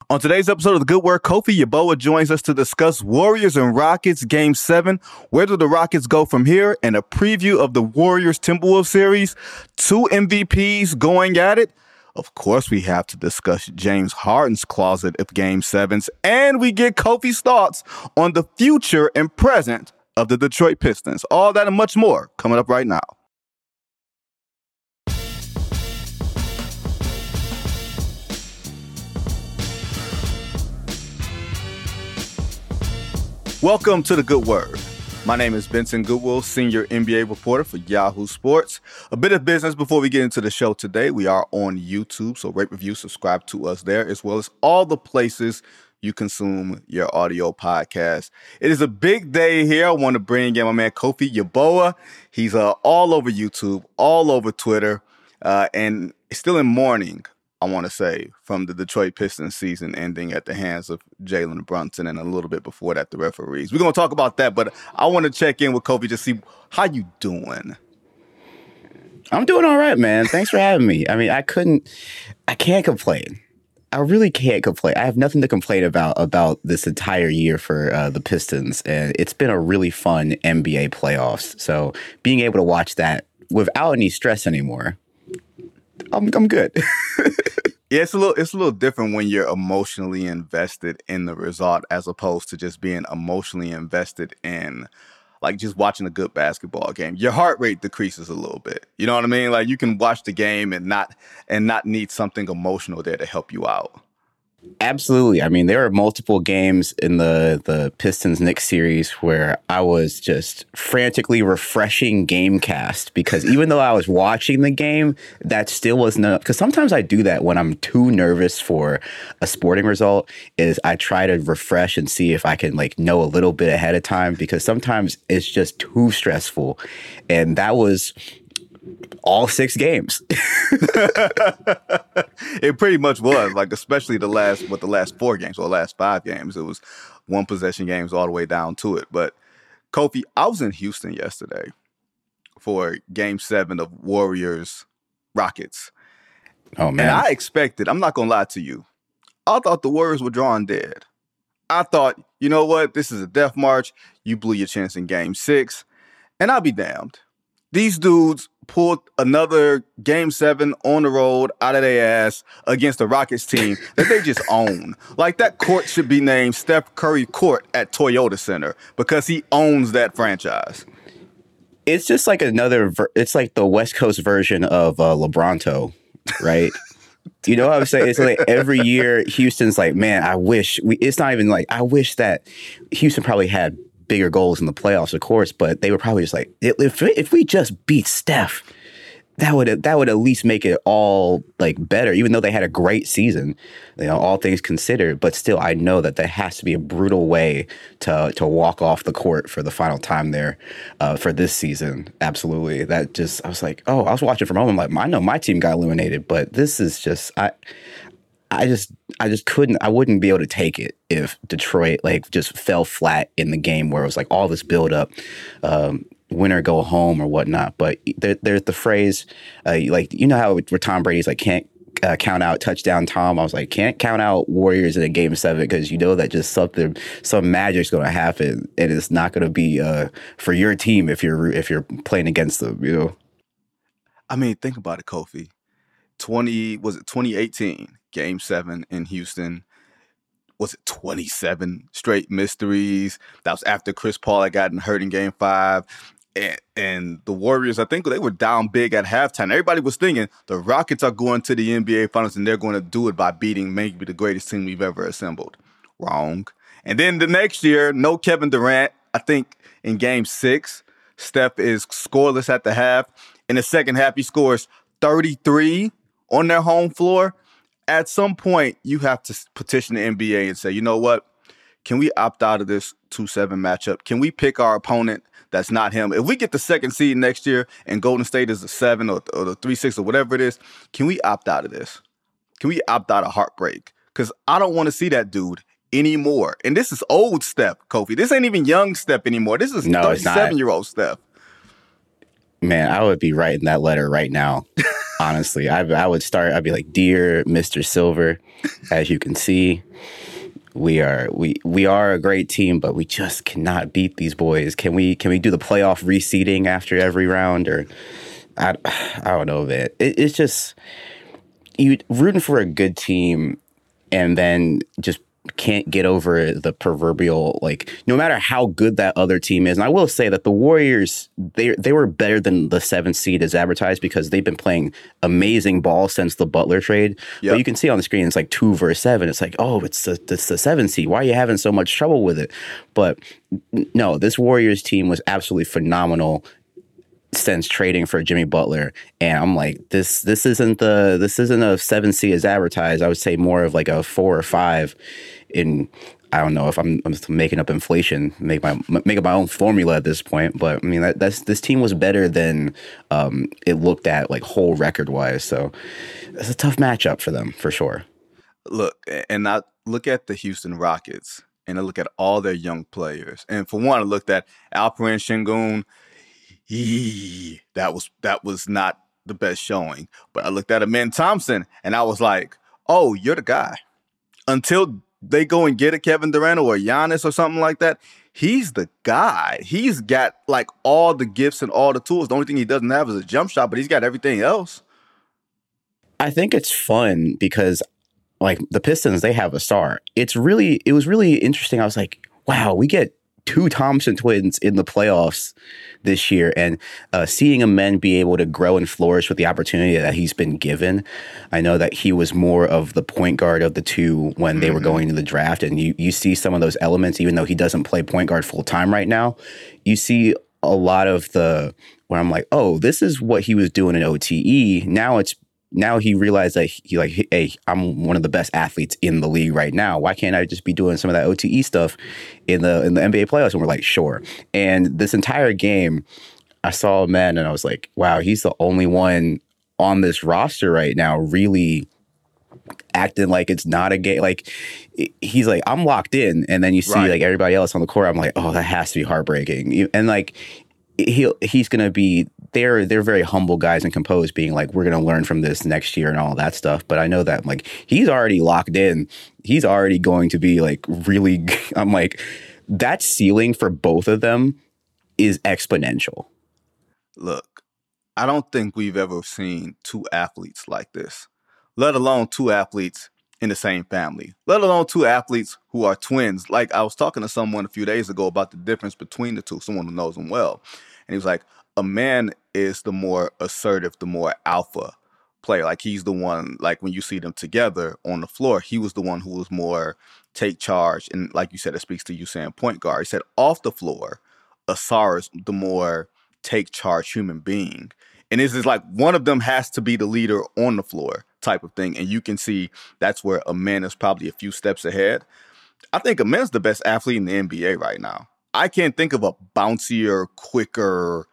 On today's episode of The Good Word, Kofi Yeboah joins us to discuss Warriors and Rockets Game 7. Where do the Rockets go from here? And a preview of the Warriors-Timberwolves series. Two MVPs going at it. Of course, we have to discuss James Harden's closet of Game 7s. And we get Kofi's thoughts on the future and present of the Detroit Pistons. All that and much more coming up right now. Welcome to The Good Word. My name is Benson Goodwill, senior NBA reporter for Yahoo Sports. A bit of business before we get into the show today. We are on YouTube, so rate, review, subscribe to us there, as well as all the places you consume your audio podcast. It is a big day here. I want to bring in my man Kofi Yeboah. He's all over YouTube, all over Twitter, and still in mourning, I want to say, from the Detroit Pistons season ending at the hands of Jalen Brunson, and a little bit before that, the referees. We're going to talk about that, but I want to check in with Kofi to see how you doing. I'm doing all right, man. Thanks for having me. I mean, I can't complain. I really can't complain. I have nothing to complain about this entire year for the Pistons, and it's been a really fun NBA playoffs. So being able to watch that without any stress anymore, I'm good. Yeah, it's a little different when you're emotionally invested in the result as opposed to just being emotionally invested in like just watching a good basketball game. Your heart rate decreases a little bit. You know what I mean? Like you can watch the game and not need something emotional there to help you out. Absolutely. I mean, there are multiple games in the Pistons-Knicks series where I was just frantically refreshing Gamecast because even though I was watching the game, that still wasn't enough. Because sometimes I do that when I'm too nervous for a sporting result, is I try to refresh and see if I can like know a little bit ahead of time because sometimes it's just too stressful. And that was all 6 games. It pretty much was, like, especially the last 4 games or the last 5 games. It was one possession games all the way down to it. But Kofi, I was in Houston yesterday for Game 7 of Warriors Rockets. Oh man. And I expected, I'm not gonna lie to you, I thought the Warriors were drawn dead. I thought, you know what, this is a death march. You blew your chance in Game 6. And I'll be damned. These dudes pulled another Game 7 on the road out of their ass against the Rockets team that they just own. Like, that court should be named Steph Curry Court at Toyota Center because he owns that franchise. It's just like it's like the West Coast version of LeBronto, right? You know what I'm saying? It's like every year Houston's like, man, I wish that Houston probably had bigger goals in the playoffs, of course, but they were probably just like, if we just beat Steph, that would at least make it all like better, even though they had a great season, you know, all things considered. But still, I know that there has to be a brutal way to walk off the court for the final time there for this season. Absolutely. I was watching from home. I'm like, I know my team got eliminated, but this is just, I just couldn't. I wouldn't be able to take it if Detroit like just fell flat in the game where it was like all this build up, win or go home or whatnot. But there's the phrase, like you know how where Tom Brady's like can't count out touchdown Tom. I was like can't count out Warriors in a Game 7 because you know that just some magic's going to happen and it's not going to be for your team if you're playing against them. You know. I mean, think about it, Kofi. 2018 Game 7 in Houston? Was it 27 straight mysteries? That was after Chris Paul had gotten hurt in Game 5. And the Warriors, I think they were down big at halftime. Everybody was thinking the Rockets are going to the NBA Finals and they're going to do it by beating maybe the greatest team we've ever assembled. Wrong. And then the next year, no Kevin Durant. I think in Game 6, Steph is scoreless at the half. In the second half, he scores 33 on their home floor. At some point, you have to petition the NBA and say, you know what? Can we opt out of this 2-7 matchup? Can we pick our opponent that's not him? If we get the second seed next year and Golden State is the 7 or the 3-6 or whatever it is, can we opt out of this? Can we opt out of heartbreak? Because I don't want to see that dude anymore. And this is old Steph, Kofi. This ain't even young Steph anymore. This is 37-year-old Steph. Man, I would be writing that letter right now. Honestly, I would start. I'd be like, "Dear Mr. Silver, as you can see, we are a great team, but we just cannot beat these boys. Can we do the playoff reseeding after every round, or I don't know, man. It's just you rooting for a good team and then just can't get over the proverbial, like, no matter how good that other team is. And I will say that the Warriors, they were better than the 7th seed as advertised because they've been playing amazing ball since the Butler trade. Yep. But you can see on the screen it's like 2 versus 7. It's like, oh, it's the 7th seed. Why are you having so much trouble with it? But no, this Warriors team was absolutely phenomenal since trading for Jimmy Butler, and I'm like, this isn't a 7 seed as advertised. I would say more of like a 4 or 5. In, I don't know if I'm making up inflation, make up my own formula at this point, but I mean this team was better than it looked at like whole record wise. So it's a tough matchup for them for sure. Look, and I look at the Houston Rockets, and I look at all their young players, and for one, I looked at Alperen Sengun. That was not the best showing. But I looked at Amen Thompson and I was like, oh, you're the guy. Until they go and get a Kevin Durant or a Giannis or something like that, he's the guy. He's got like all the gifts and all the tools. The only thing he doesn't have is a jump shot, but he's got everything else. I think it's fun because like the Pistons, they have a star. It was really interesting. I was like, wow, we get 2 Thompson twins in the playoffs this year, and seeing Amen be able to grow and flourish with the opportunity that he's been given. I know that he was more of the point guard of the 2 when they were going to the draft, and you see some of those elements, even though he doesn't play point guard full time right now. You see a lot of where I'm like, oh, this is what he was doing in OTE. Now he realized that he like, hey, I'm one of the best athletes in the league right now. Why can't I just be doing some of that OTE stuff in the NBA playoffs? And we're like, sure. And this entire game, I saw a man and I was like, wow, he's the only one on this roster right now really acting like it's not a game. Like he's like, I'm locked in. And then you see like everybody else on the court. I'm like, oh, that has to be heartbreaking. And like he's going to be, they're very humble guys and composed, being like, we're going to learn from this next year and all that stuff. But I know that like he's already locked in. He's already going to be like really, I'm like, that ceiling for both of them is exponential. Look, I don't think we've ever seen 2 athletes like this, let alone 2 athletes in the same family, let alone 2 athletes who are twins. Like I was talking to someone a few days ago about the difference between the 2, someone who knows them well. And he was like, a man is the more assertive, the more alpha player. Like he's the one, like when you see them together on the floor, he was the one who was more take charge. And like you said, it speaks to you saying point guard. He said off the floor, Ausar is the more take charge human being. And this is like one of them has to be the leader on the floor type of thing. And you can see that's where Amen is probably a few steps ahead. I think Amen's the best athlete in the NBA right now. I can't think of a bouncier, quicker,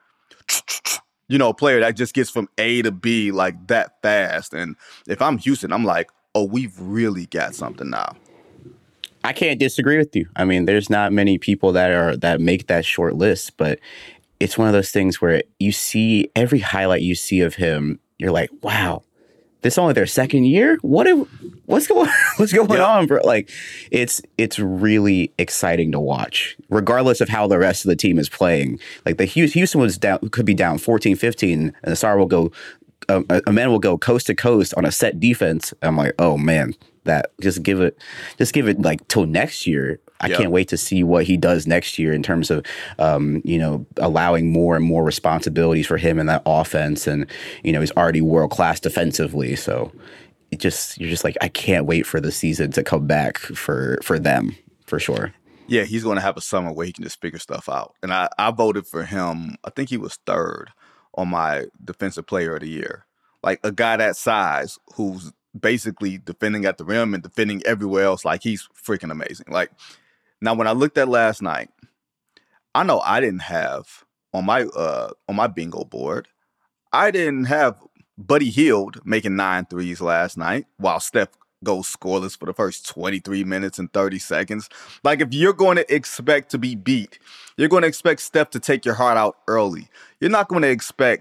player that just gets from A to B like that fast. And if I'm Houston, I'm like, oh, we've really got something now. I can't disagree with you. I mean, there's not many people that make that short list, but it's one of those things where you see every highlight you see of him, you're like, wow, this is only their 2nd year? What's going on, bro? Like, it's really exciting to watch, regardless of how the rest of the team is playing. Like the Houston could be down 14-15, and the Star will go, Amen will go coast to coast on a set defense. I'm like, oh man, that just give it like till next year. I can't wait to see what he does next year in terms of, allowing more and more responsibilities for him in that offense. And, he's already world-class defensively. So you're just like, I can't wait for the season to come back for them, for sure. Yeah, he's going to have a summer where he can just figure stuff out. And I voted for him. I think he was 3rd on my defensive player of the year. Like a guy that size who's basically defending at the rim and defending everywhere else. Like he's freaking amazing. Like, now, when I looked at last night, I know I didn't have on my bingo board, I didn't have Buddy Hield making 9 threes last night while Steph goes scoreless for the first 23 minutes and 30 seconds. Like, if you're going to expect to be beat, you're going to expect Steph to take your heart out early. You're not going to expect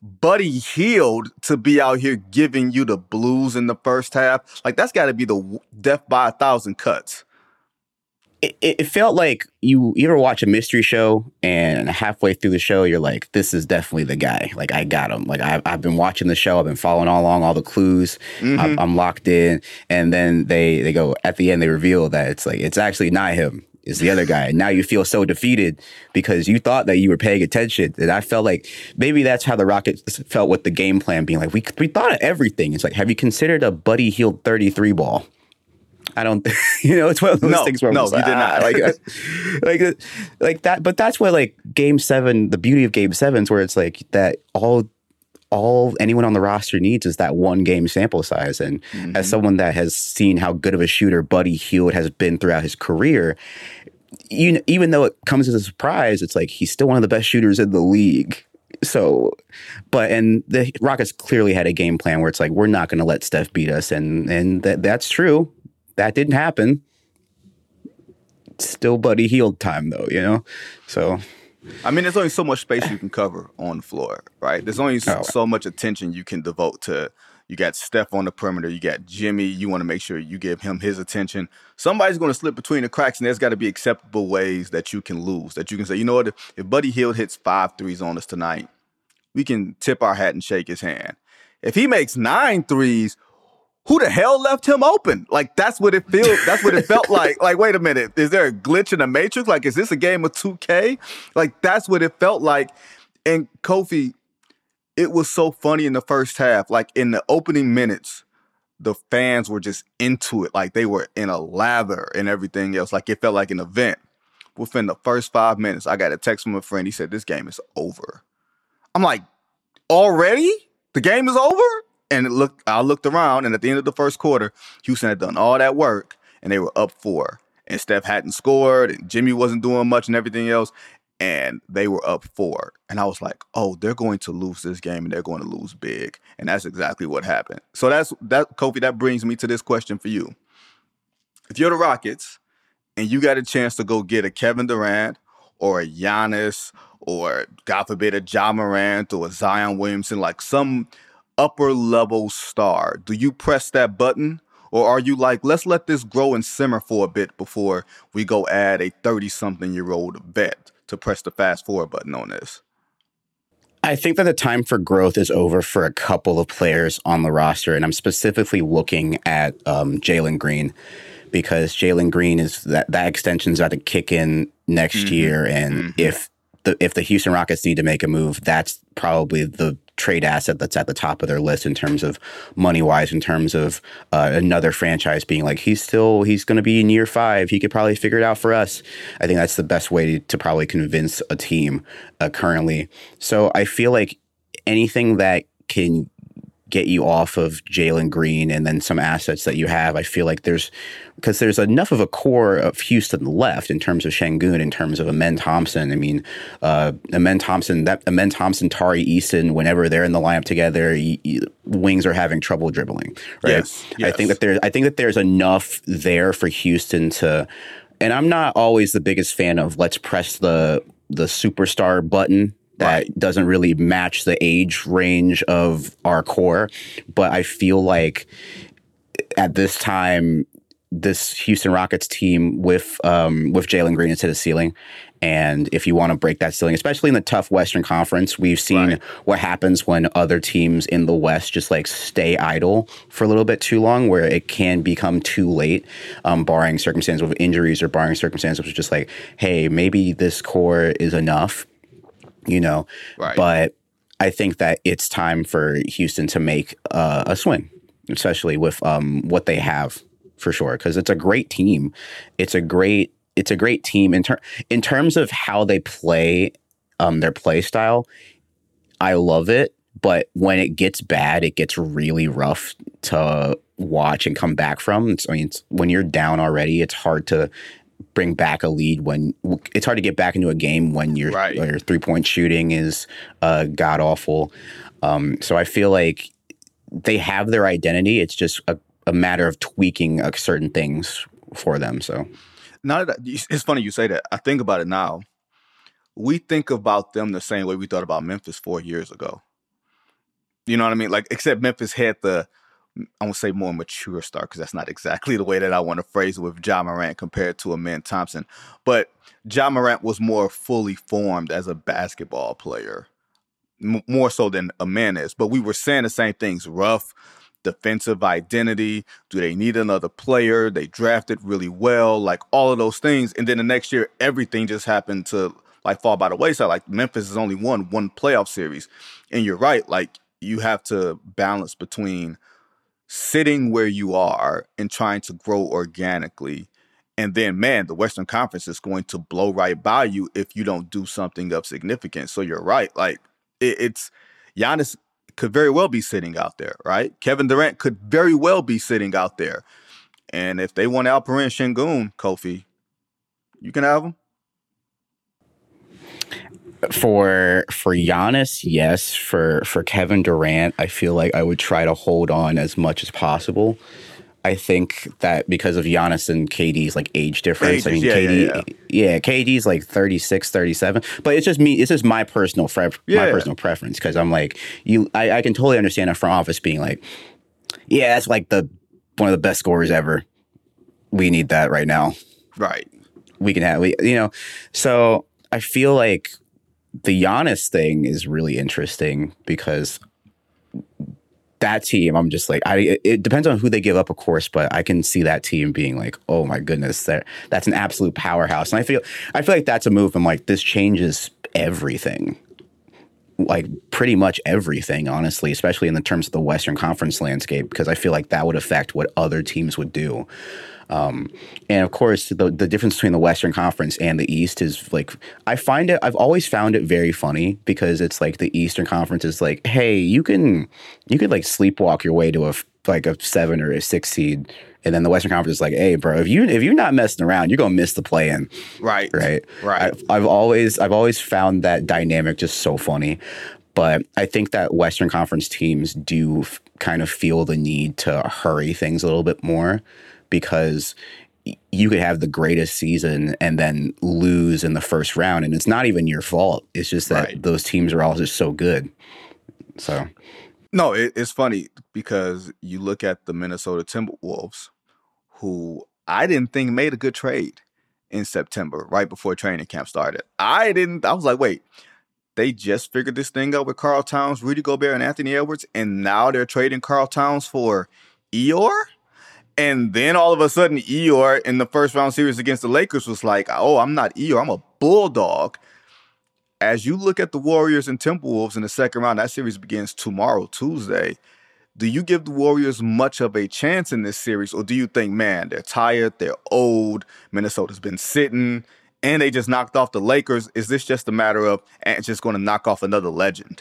Buddy Hield to be out here giving you the blues in the first half, like that's got to be the death by 1,000 cuts. It felt like you ever watch a mystery show and halfway through the show you're like, this is definitely the guy. Like I got him. Like I've been watching the show. I've been following all along all the clues. I'm locked in. And then they go at the end. They reveal that it's actually not him. It's the other guy. And now you feel so defeated because you thought that you were paying attention. And I felt like maybe that's how the Rockets felt with the game plan being like, we thought of everything. It's like, have you considered a Buddy Hield 33 ball? I don't, it's one of those things where you did not like that. But that's what like Game 7, the beauty of Game 7s, where it's like that all anyone on the roster needs is that one game sample size. And as someone that has seen how good of a shooter Buddy Hield has been throughout his career, even though it comes as a surprise, it's like he's still one of the best shooters in the league. So, and the Rockets clearly had a game plan where it's like, we're not going to let Steph beat us. And that's true. That didn't happen. Still Buddy Hield time, though, So, I mean, there's only so much space you can cover on the floor, right? There's only so much attention you can devote to. You got Steph on the perimeter. You got Jimmy. You want to make sure you give him his attention. Somebody's going to slip between the cracks, and there's got to be acceptable ways that you can lose, that you can say, you know what, if Buddy Hield hits 5 threes on us tonight, we can tip our hat and shake his hand. If he makes 9 threes, who the hell left him open? Like, that's what it feels. That's what it felt like. Like, wait a minute. Is there a glitch in the Matrix? Like, is this a game of 2K? Like, that's what it felt like. And Kofi, it was so funny in the first half. Like, in the opening minutes, the fans were just into it. Like, they were in a lather and everything else. Like, it felt like an event. Within the first 5 minutes, I got a text from a friend. He said, this game is over. I'm like, already? The game is over? And I looked around, and at the end of the first quarter, Houston had done all that work, and they were up 4. And Steph hadn't scored, and Jimmy wasn't doing much and everything else, and they were up 4. And I was like, oh, they're going to lose this game, and they're going to lose big. And that's exactly what happened. So Kofi, that brings me to this question for you. If you're the Rockets, and you got a chance to go get a Kevin Durant or a Giannis or, God forbid, a Ja Morant or a Zion Williamson, like some upper level star, do you press that button, or are you like, let's let this grow and simmer for a bit before we go add a 30-something-year-old vet to press the fast forward button on this? I think that the time for growth is over for a couple of players on the roster, and I'm specifically looking at Jalen Green, because Jalen Green is that extension's about to kick in next year, and if the Houston Rockets need to make a move, that's probably the trade asset that's at the top of their list in terms of money-wise, in terms of another franchise being like, he's going to be in year 5. He could probably figure it out for us. I think that's the best way to probably convince a team currently. So I feel like anything that can get you off of Jalen Green and then some assets that you have, I feel like because there's enough of a core of Houston left in terms of Şengün, in terms of Amen Thompson. I mean, Amen Thompson, Tari Eason, whenever they're in the lineup together, wings are having trouble dribbling, right? Yes. I think that there's enough there for Houston to, and I'm not always the biggest fan of let's press the superstar button that doesn't really match the age range of our core. But I feel like at this time, this Houston Rockets team with Jalen Green has hit a ceiling. And if you want to break that ceiling, especially in the tough Western Conference, we've seen what happens when other teams in the West just like stay idle for a little bit too long, where it can become too late, barring circumstances of injuries or barring circumstances which is just like, hey, maybe this core is enough. But I think that it's time for Houston to make a swing, especially with what they have, for sure, because it's a great team. It's a great team in terms of how they play, their play style. I love it, but when it gets bad, it gets really rough to watch and come back from. When you're down already, it's hard to bring back a lead it's hard to get back into a game when your 3-point shooting is god awful. So I feel like they have their identity. It's just a matter of tweaking certain things for them. So now that it's funny you say that. I think about it now. We think about them the same way we thought about Memphis 4 years ago. You know what I mean? Like, except Memphis had I won't say more mature start because that's not exactly the way that I want to phrase it with Ja Morant compared to Amen Thompson. But Ja Morant was more fully formed as a basketball player, more so than Amen is. But we were saying the same things: rough defensive identity. Do they need another player? They drafted really well, like all of those things. And then the next year, everything just happened to like fall by the wayside. Like Memphis has only won one playoff series. And you're right. Like you have to balance between sitting where you are and trying to grow organically. And then, man, the Western Conference is going to blow right by you if you don't do something of significance. So you're right. Like it's Giannis could very well be sitting out there, right? Kevin Durant could very well be sitting out there. And if they want Alperen Şengün, Kofi, you can have him. For Giannis, yes. For Kevin Durant, I feel like I would try to hold on as much as possible. I think that because of Giannis and KD's like age difference. Ages, KD's like 36, 37. But it's just me. It's just my personal personal preference because I'm like I can totally understand a front office being like, yeah, that's like one of the best scorers ever. We need that right now. Right. We can have So I feel like the Giannis thing is really interesting because that team, I'm just like, it depends on who they give up, of course, but I can see that team being like, oh my goodness, that's an absolute powerhouse. And I feel like that's a move. I'm like, this changes everything, like pretty much everything, honestly, especially in the terms of the Western Conference landscape, because I feel like that would affect what other teams would do. And of course, the difference between the Western Conference and the East is like, I've always found it very funny because it's like the Eastern Conference is like, hey, you could like sleepwalk your way to a 7 or a 6 seed. And then the Western Conference is like, hey, bro, if you're not messing around, you're going to miss the play-in. Right. I've always found that dynamic just so funny. But I think that Western Conference teams do kind of feel the need to hurry things a little bit more, because you could have the greatest season and then lose in the first round, and it's not even your fault. It's just that those teams are all just so good. So, no, it's funny because you look at the Minnesota Timberwolves, who I didn't think made a good trade in September, right before training camp started. I was like, wait, they just figured this thing out with Karl Towns, Rudy Gobert, and Anthony Edwards, and now they're trading Karl Towns for Eeyore? And then all of a sudden, Eeyore in the first round series against the Lakers was like, oh, I'm not Eeyore, I'm a Bulldog. As you look at the Warriors and Timberwolves in the second round, that series begins tomorrow, Tuesday. Do you give the Warriors much of a chance in this series, or do you think, man, they're tired, they're old, Minnesota's been sitting, and they just knocked off the Lakers? Is this just a matter of just going to knock off another legend?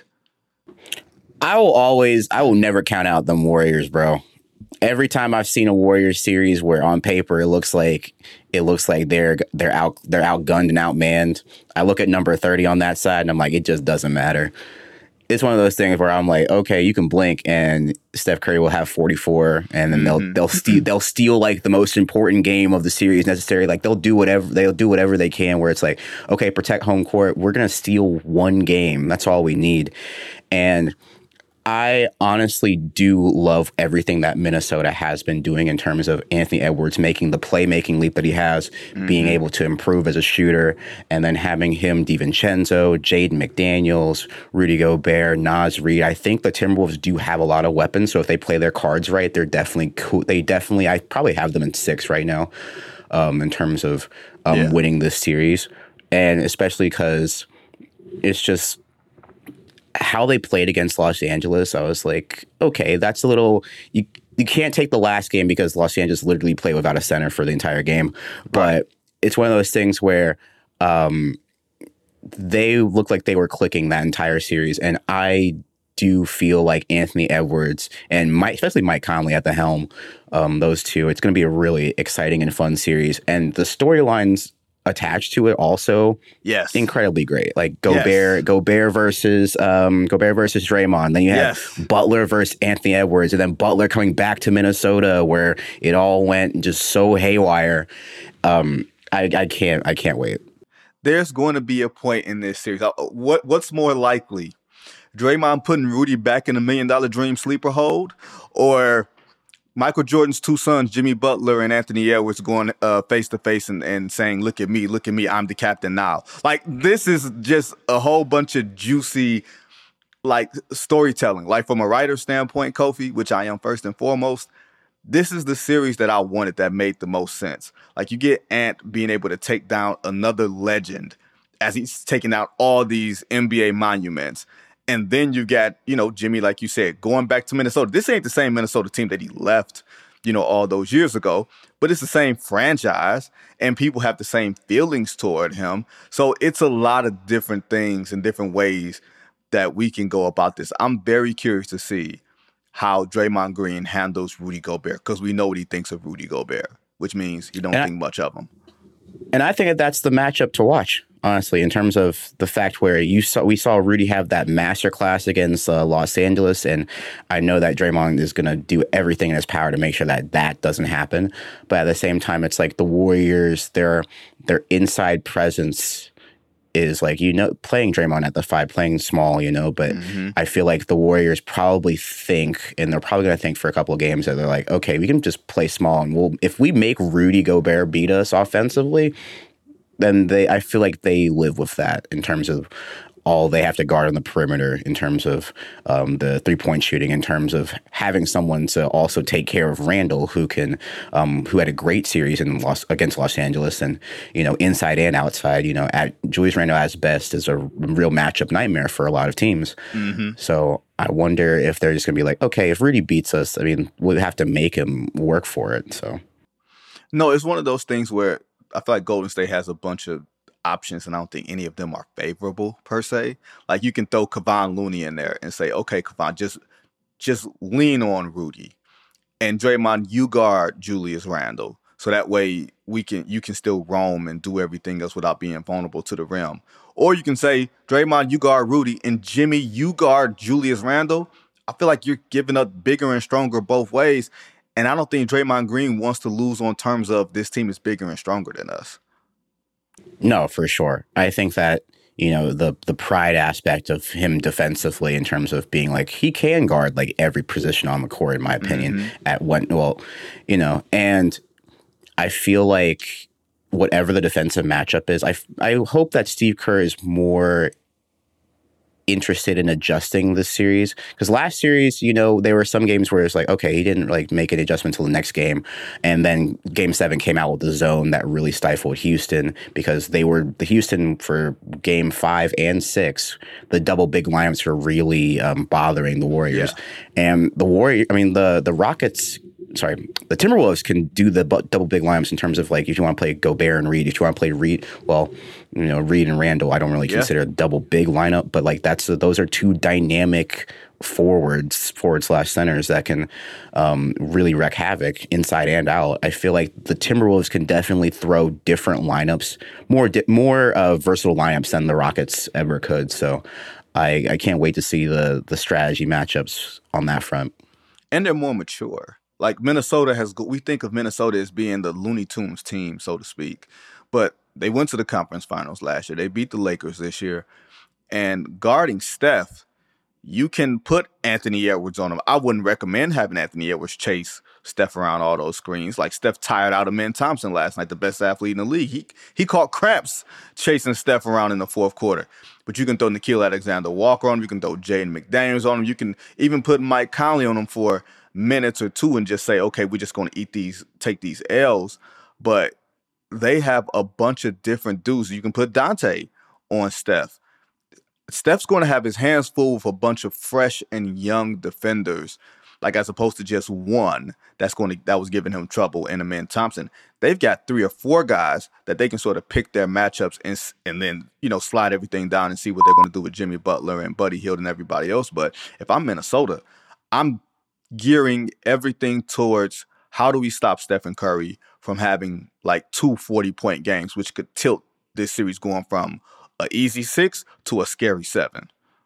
I will never count out them Warriors, bro. Every time I've seen a Warriors series where on paper it looks like they're outgunned and outmanned, I look at number 30 on that side and I'm like, it just doesn't matter. It's one of those things where I'm like, okay, you can blink and Steph Curry will have 44, and then they'll steal like the most important game of the series necessary. Like they'll do whatever they can. Where it's like, okay, protect home court. We're gonna steal one game. That's all we need. And I honestly do love everything that Minnesota has been doing in terms of Anthony Edwards making the playmaking leap that he has, being able to improve as a shooter, and then having him, DiVincenzo, Jaden McDaniels, Rudy Gobert, Naz Reid. I think the Timberwolves do have a lot of weapons, so if they play their cards right, they're definitely cool. I probably have them in 6 right now in terms of winning this series, and especially because it's just how they played against Los Angeles. I was like, okay, that's a little, you can't take the last game because Los Angeles literally played without a center for the entire game. But it's one of those things where they looked like they were clicking that entire series. And I do feel like Anthony Edwards and especially Mike Conley at the helm, those two, it's going to be a really exciting and fun series. And the storylines attached to it also, incredibly great. Like Gobert versus Draymond. Then you have Butler versus Anthony Edwards, and then Butler coming back to Minnesota, where it all went just so haywire. I can't wait. There's going to be a point in this series. What's more likely? Draymond putting Rudy back in the $1 million dream sleeper hold, or Michael Jordan's two sons, Jimmy Butler and Anthony Edwards, going face to face and saying, look at me, I'm the captain now. Like, this is just a whole bunch of juicy, like, storytelling. Like, from a writer's standpoint, Kofi, which I am first and foremost, this is the series that I wanted that made the most sense. Like, you get Ant being able to take down another legend as he's taking out all these NBA monuments. And then you got, Jimmy, like you said, going back to Minnesota. This ain't the same Minnesota team that he left, all those years ago, but it's the same franchise and people have the same feelings toward him. So it's a lot of different things and different ways that we can go about this. I'm very curious to see how Draymond Green handles Rudy Gobert, because we know what he thinks of Rudy Gobert, which means he don't think much of him. And I think that that's the matchup to watch, honestly, in terms of the fact where we saw Rudy have that masterclass against Los Angeles, and I know that Draymond is going to do everything in his power to make sure that that doesn't happen. But at the same time, it's like the Warriors, their inside presence is like, playing Draymond at the 5, playing small, but I feel like the Warriors probably think, and they're probably going to think for a couple of games that they're like, okay, we can just play small, and if we make Rudy Gobert beat us offensively, then I feel like they live with that in terms of all they have to guard on the perimeter, in terms of the 3-point shooting, in terms of having someone to also take care of Randall, who had a great series against Los Angeles, and inside and outside. Julius Randle at his best is a real matchup nightmare for a lot of teams. Mm-hmm. So I wonder if they're just going to be like, okay, if Rudy beats us, I mean, we'll have to make him work for it. So no, it's one of those things where I feel like Golden State has a bunch of options, and I don't think any of them are favorable per se. Like, you can throw Kevon Looney in there and say, okay, Kevon, just lean on Rudy, and Draymond, you guard Julius Randle, so that way you can still roam and do everything else without being vulnerable to the rim. Or you can say, Draymond, you guard Rudy, and Jimmy, you guard Julius Randle. I feel like you're giving up bigger and stronger both ways, and I don't think Draymond Green wants to lose on terms of this team is bigger and stronger than us. No, for sure. I think that, the pride aspect of him defensively, in terms of being like, he can guard like every position on the court, in my opinion, and I feel like whatever the defensive matchup is, I hope that Steve Kerr is more interested in adjusting this series, because last series, there were some games where it's like, okay, he didn't like make an adjustment until the next game, and then Game 7 came out with the zone that really stifled Houston, because the Houston for Game 5 and 6, the double big lineups were really bothering the Warriors. And the Rockets. Sorry, the Timberwolves can do the double big lineups in terms of, like, if you want to play Gobert and Reed, if you want to play Reed, Reed and Randall, I don't really consider a double big lineup, but like those are two dynamic forward/centers that can really wreak havoc inside and out. I feel like the Timberwolves can definitely throw different lineups, more versatile lineups than the Rockets ever could. So I can't wait to see the strategy matchups on that front. And they're more mature. Like, we think of Minnesota as being the Looney Tunes team, so to speak. But they went to the conference finals last year. They beat the Lakers this year. And guarding Steph, you can put Anthony Edwards on him. I wouldn't recommend having Anthony Edwards chase Steph around all those screens. Like, Steph tired out of Amen Thompson last night, the best athlete in the league. He caught cramps chasing Steph around in the fourth quarter. But you can throw Nickeil Alexander-Walker on him. You can throw Jaden McDaniels on him. You can even put Mike Conley on him for minutes or two and just say, okay, we're just going to take these L's. But they have a bunch of different dudes. You can put Dante on Steph. Steph's going to have his hands full with a bunch of fresh and young defenders, like, as opposed to just one that was giving him trouble in Amen Thompson. They've got 3 or 4 guys that they can sort of pick their matchups and then, slide everything down and see what they're going to do with Jimmy Butler and Buddy Hield and everybody else. But if I'm Minnesota, I'm gearing everything towards, how do we stop Stephen Curry from having like 2 40-point games, which could tilt this series going from an easy 6 to a scary 7.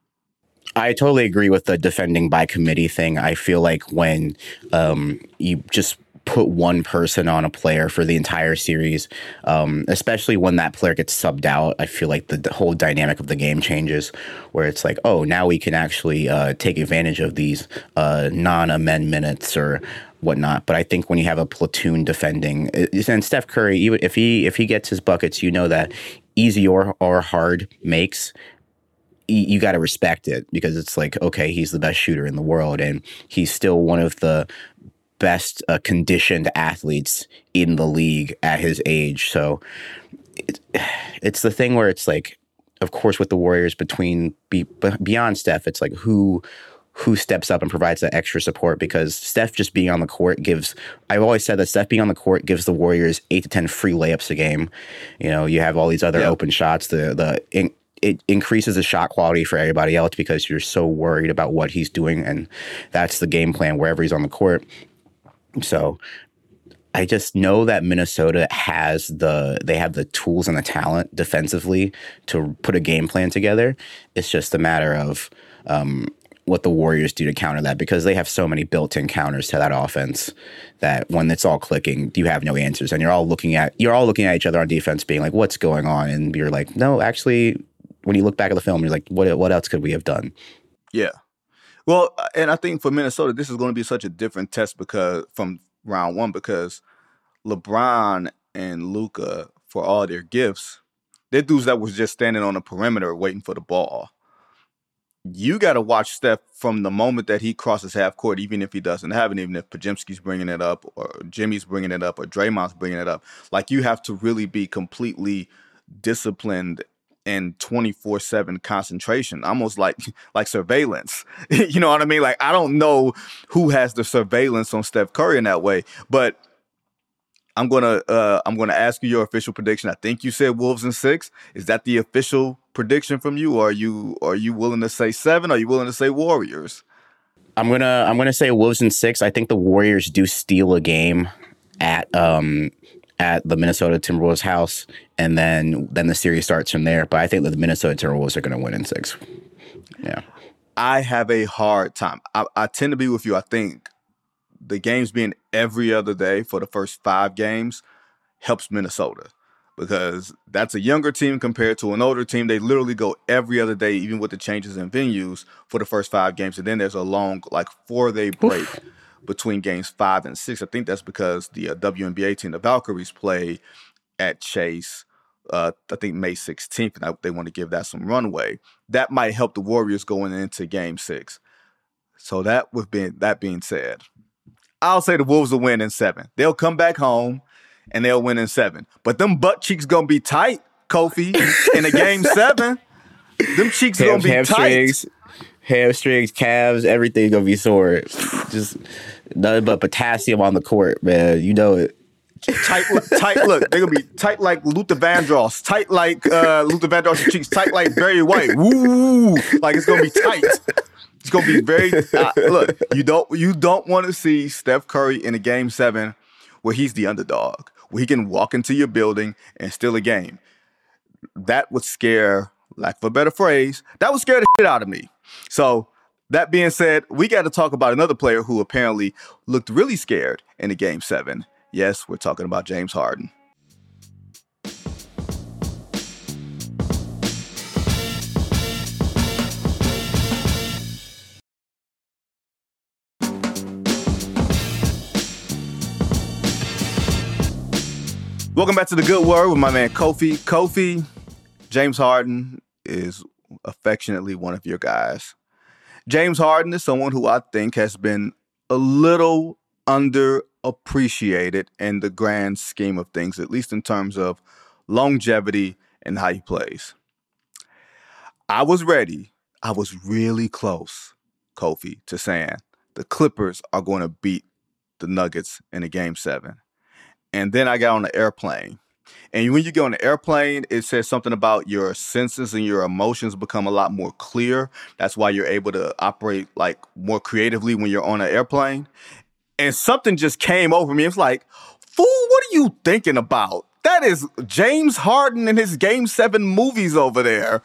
I totally agree with the defending by committee thing. I feel like when you just put one person on a player for the entire series, especially when that player gets subbed out. I feel like the whole dynamic of the game changes, where it's like, oh, now we can actually take advantage of these non-amend minutes or whatnot. But I think when you have a platoon defending, and Steph Curry, even if he gets his buckets, you know that easy or hard makes, you got to respect it, because it's like, okay, he's the best shooter in the world, and he's still one of the best conditioned athletes in the league at his age. So it's the thing where it's like, of course, with the Warriors, beyond Steph, it's like who steps up and provides that extra support, because Steph just being on the court I've always said that Steph being on the court gives the Warriors 8 to 10 free layups a game. You know, you have all these other open shots. It increases the shot quality for everybody else because you're so worried about what he's doing, and that's the game plan wherever he's on the court. So I just know that Minnesota have the tools and the talent defensively to put a game plan together. It's just a matter of what the Warriors do to counter that, because they have so many built-in counters to that offense that when it's all clicking, you have no answers, and you're all looking at each other on defense, being like, "What's going on?" And you're like, "No, actually." When you look back at the film, you're like, "What else could we have done?" Yeah. Well, and I think for Minnesota, this is going to be such a different test from round one, because LeBron and Luka, for all their gifts, they're dudes that was just standing on the perimeter waiting for the ball. You got to watch Steph from the moment that he crosses half court, even if he doesn't have it, even if Podziemski's bringing it up or Jimmy's bringing it up or Draymond's bringing it up. Like, you have to really be completely disciplined and 24/7 concentration, almost like surveillance. You know what I mean? Like, I don't know who has the surveillance on Steph Curry in that way, but I'm gonna ask you your official prediction. I think you said Wolves in 6. Is that the official prediction from you? Or are you willing to say 7? Are you willing to say Warriors? I'm gonna say Wolves in 6. I think the Warriors do steal a game at the Minnesota Timberwolves house, and then the series starts from there. But I think that the Minnesota Timberwolves are going to win in 6. Yeah. I have a hard time. I tend to be with you. I think the games being every other day for the first 5 games helps Minnesota, because that's a younger team compared to an older team. They literally go every other day, even with the changes in venues, for the first 5 games. And then there's a long, 4-day break between games 5 and 6. I think that's because the WNBA team, the Valkyries, play at Chase, I think May 16th, and they want to give that some runway. That might help the Warriors going into game 6. So that being said, I'll say the Wolves will win in 7. They'll come back home and they'll win in 7. But them butt cheeks gonna be tight, Kofi, in a game 7. Them cheeks gonna be tight. Hamstrings, calves, everything gonna be sore. Just nothing but potassium on the court, man. You know it. Tight. Look, they're gonna be tight like Luther Vandross. Tight like Luther Vandross' cheeks. Tight like Barry White. Woo! Like, it's gonna be tight. It's gonna be very. Look, you don't want to see Steph Curry in a game 7 where he's the underdog, where he can walk into your building and steal a game. That would scare, lack of a better phrase, that would scare the shit out of me. So, that being said, we got to talk about another player who apparently looked really scared in the game 7. Yes, we're talking about James Harden. Welcome back to The Good Word with my man Kofi. Kofi, James Harden is affectionately one of your guys. James Harden is someone who I think has been a little underappreciated in the grand scheme of things, at least in terms of longevity and how he plays. I was ready. I was really close, Kofi, to saying the Clippers are going to beat the Nuggets in a game 7. And then I got on the airplane. And when you get on the airplane, it says something about your senses and your emotions become a lot more clear. That's why you're able to operate more creatively when you're on an airplane. And something just came over me. It's like, fool, what are you thinking about? That is James Harden and his game 7 movies over there.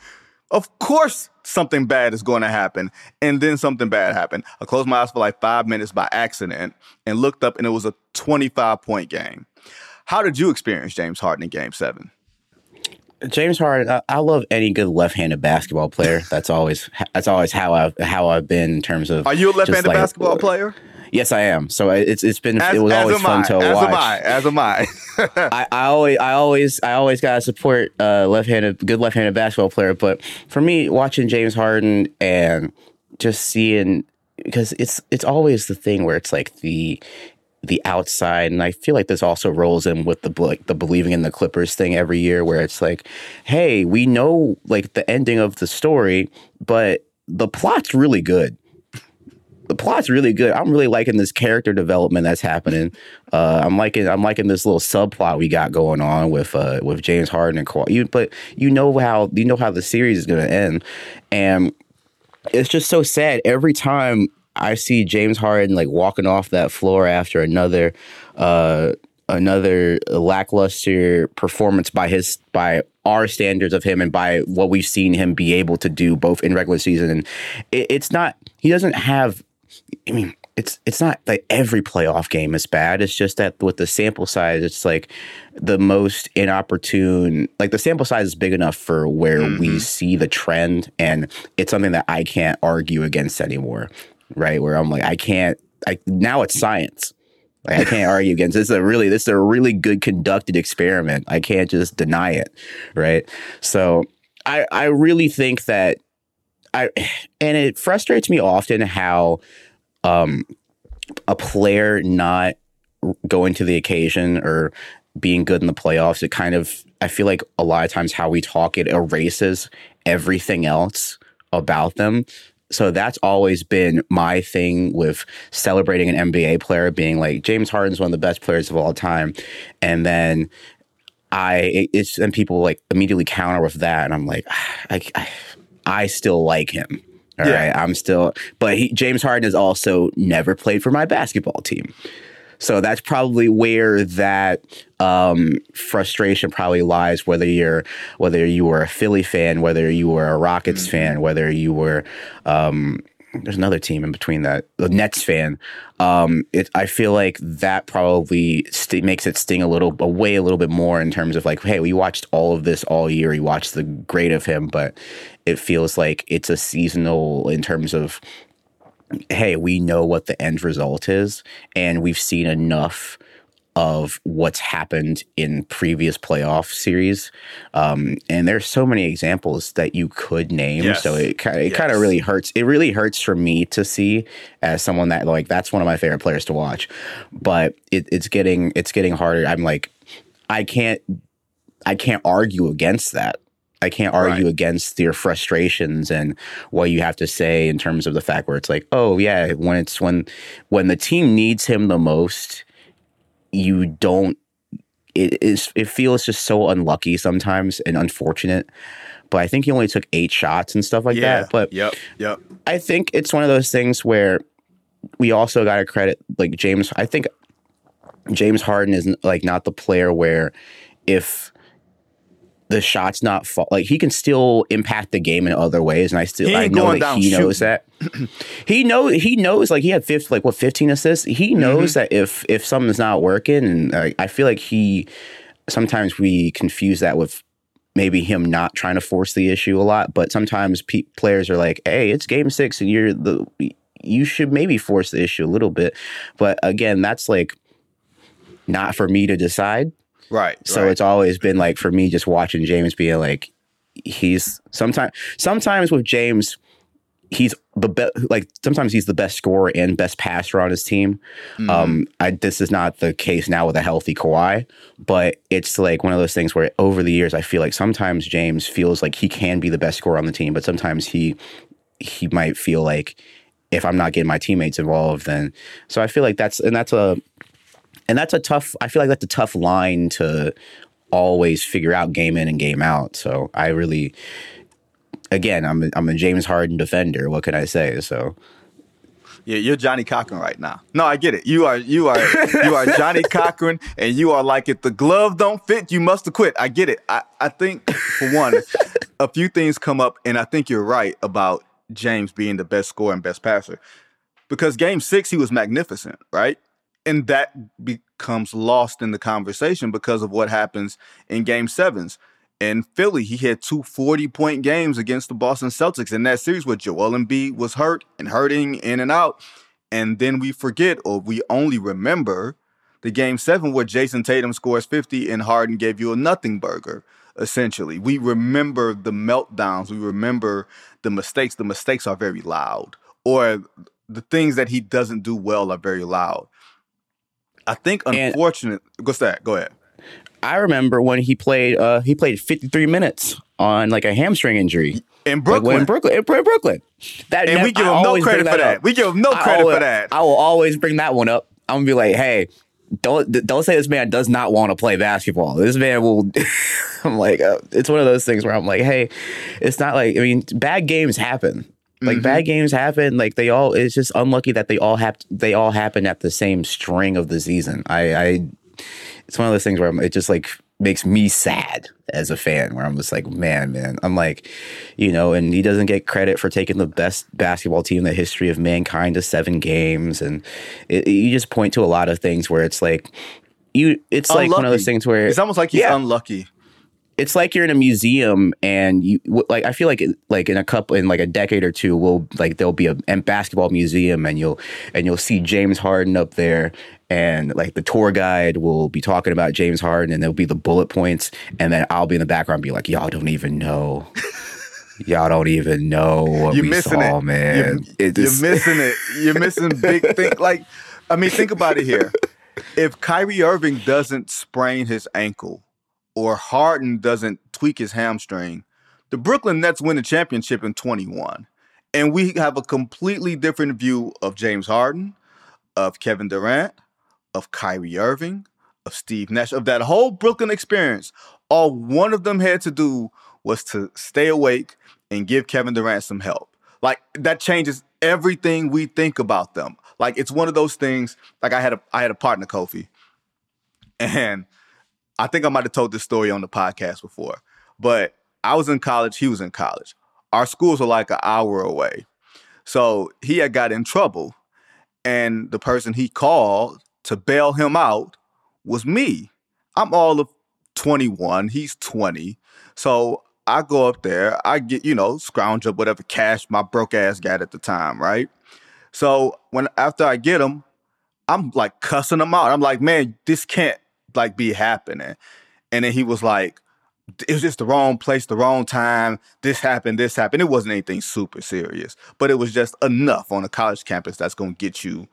Of course something bad is going to happen. And then something bad happened. I closed my eyes for like 5 minutes by accident and looked up, and it was a 25-point game. How did you experience James Harden in Game 7? James Harden, I love any good left-handed basketball player. That's always how I've been in terms of. Are you a left-handed basketball player? Yes, I am. So it was always fun to watch. As am I. I always gotta support good left-handed basketball player. But for me, watching James Harden and just seeing, because it's always the thing where it's like the outside, and I feel like this also rolls in with the believing in the Clippers thing every year, where it's like, hey, we know like the ending of the story, but the plot's really good. The plot's really good. I'm really liking this character development that's happening. I'm liking this little subplot we got going on with James Harden and Kawhi. But you know how the series is going to end, and it's just so sad every time I see James Harden like walking off that floor after another lackluster performance by our standards of him and by what we've seen him be able to do both in regular season. And it's not, he doesn't have, I mean, it's not like every playoff game is bad. It's just that with the sample size, it's like the most inopportune, like the sample size is big enough for where we see the trend, and it's something that I can't argue against anymore. Right, where I'm like, now it's science. Like, I can't argue against this. This is a really good conducted experiment. I can't just deny it. Right. So I really think that and it frustrates me often how a player not going to the occasion or being good in the playoffs, it kind of, I feel like a lot of times how we talk, it erases everything else about them. So that's always been my thing with celebrating an NBA player, being like, James Harden's one of the best players of all time. And then and people like immediately counter with that. And I'm like, I still like him. All right. I'm still, but James Harden has also never played for my basketball team. So that's probably where that frustration probably lies, whether you were a Philly fan, whether you were a Rockets fan, whether you were there's another team in between that, the Nets fan. I feel like that probably makes it sting a little bit more in terms of like, hey, we watched all of this all year. We watched the great of him, but it feels like it's a seasonal in terms of, hey, we know what the end result is, and we've seen enough of what's happened in previous playoff series. And there's so many examples that you could name. Yes. So it kind of really hurts. It really hurts for me to see as someone that like, that's one of my favorite players to watch, but it's getting harder. I'm like, I can't argue against that. I can't argue against your frustrations and what you have to say in terms of the fact where it's like, oh yeah, when the team needs him the most, it feels just so unlucky sometimes and unfortunate. But I think he only took 8 shots and stuff like that. But yep. I think it's one of those things where we also got to credit like James. I think James Harden is like not the player where if the shot's not like he can still impact the game in other ways, and I know that he knows that. he knows like he had 15 assists. He knows that if something's not working, and I feel like sometimes we confuse that with maybe him not trying to force the issue a lot. But sometimes players are like, hey, it's game 6 and you should maybe force the issue a little bit. But again, that's like not for me to decide. Right. So it's always been like for me just watching James being like, he's sometimes with James, he's sometimes he's the best scorer and best passer on his team. This is not the case now with a healthy Kawhi, but it's like one of those things where over the years I feel like sometimes James feels like he can be the best scorer on the team, but sometimes he might feel like if I'm not getting my teammates involved, then so I feel like that's a tough. I feel like that's a tough line to always figure out game in and game out. So I really, again, I'm a James Harden defender. What can I say? So yeah, you're Johnny Cochran right now. No, I get it. You are Johnny Cochran, and you are like, if the glove don't fit, you must have quit. I get it. I think for one, a few things come up, and I think you're right about James being the best scorer and best passer. Because game 6, he was magnificent, right? And that becomes lost in the conversation because of what happens in game 7s. In Philly, he had 2 40-point games against the Boston Celtics in that series where Joel Embiid was hurt and hurting in and out. And then we forget, or we only remember, the game 7 where Jason Tatum scores 50 and Harden gave you a nothing burger, essentially. We remember the meltdowns. We remember the mistakes. The mistakes are very loud. Or the things that he doesn't do well are very loud. I think, unfortunate. Go ahead. I remember when he played 53 minutes on like a hamstring injury in Brooklyn. In Brooklyn. We give him no credit for that. We give him no credit for that. I will always bring that one up. I'm gonna be like, hey, don't say this man does not want to play basketball. This man will. I'm like, it's one of those things where I'm like, hey, it's not like, I mean, bad games happen. Like bad games happen. Like it's just unlucky that they all happen at the same string of the season. It's one of those things where it just like makes me sad as a fan, where I'm just like, man, I'm like, and he doesn't get credit for taking the best basketball team in the history of mankind to 7 games. And you just point to a lot of things where it's like, it's unlucky. Like one of those things where it's almost like he's unlucky. It's like you're in a museum and I feel like in a decade or two, there'll be a basketball museum and you'll see James Harden up there, and like the tour guide will be talking about James Harden and there'll be the bullet points, and then I'll be in the background and be like, y'all don't even know. Y'all don't even know what you're we missing saw, it. Man. You're missing it. You're missing big things. Like, I mean, think about it here. If Kyrie Irving doesn't sprain his ankle, or Harden doesn't tweak his hamstring, the Brooklyn Nets win the championship in 21. And we have a completely different view of James Harden, of Kevin Durant, of Kyrie Irving, of Steve Nash, of that whole Brooklyn experience. All one of them had to do was to stay awake and give Kevin Durant some help. Like, that changes everything we think about them. Like, it's one of those things, like I had a partner, Kofi, and I think I might have told this story on the podcast before, but I was in college. He was in college. Our schools were like an hour away. So he had got in trouble, and the person he called to bail him out was me. I'm all of 21. He's 20. So I go up there. I get, scrounge up whatever cash my broke ass got at the time, right? So after I get him, I'm like cussing him out. I'm like, man, this can't like be happening. And then he was like, it was just the wrong place, the wrong time. This happened. It wasn't anything super serious, but it was just enough on a college campus that's going to get you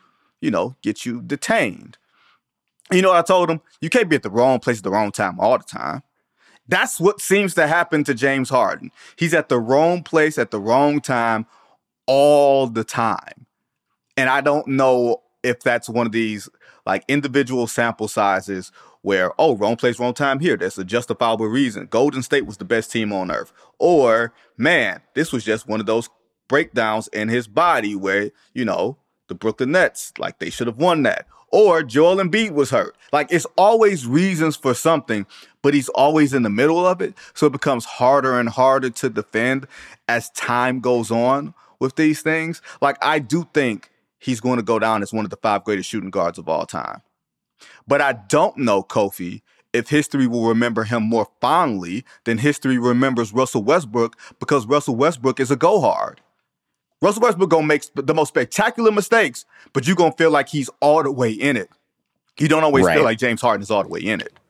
detained. You know what I told him? You can't be at the wrong place at the wrong time all the time. That's what seems to happen to James Harden. He's at the wrong place at the wrong time all the time. And I don't know if that's one of these like individual sample sizes where, wrong place, wrong time here. That's a justifiable reason. Golden State was the best team on earth. Or, man, this was just one of those breakdowns in his body where, the Brooklyn Nets, like they should have won that. Or Joel Embiid was hurt. Like, it's always reasons for something, but he's always in the middle of it. So it becomes harder and harder to defend as time goes on with these things. Like, I do think he's going to go down as one of the 5 greatest shooting guards of all time. But I don't know, Kofi, if history will remember him more fondly than history remembers Russell Westbrook, because Russell Westbrook is a go-hard. Russell Westbrook going to make the most spectacular mistakes, but you're going to feel like he's all the way in it. You don't always feel like James Harden is all the way in it.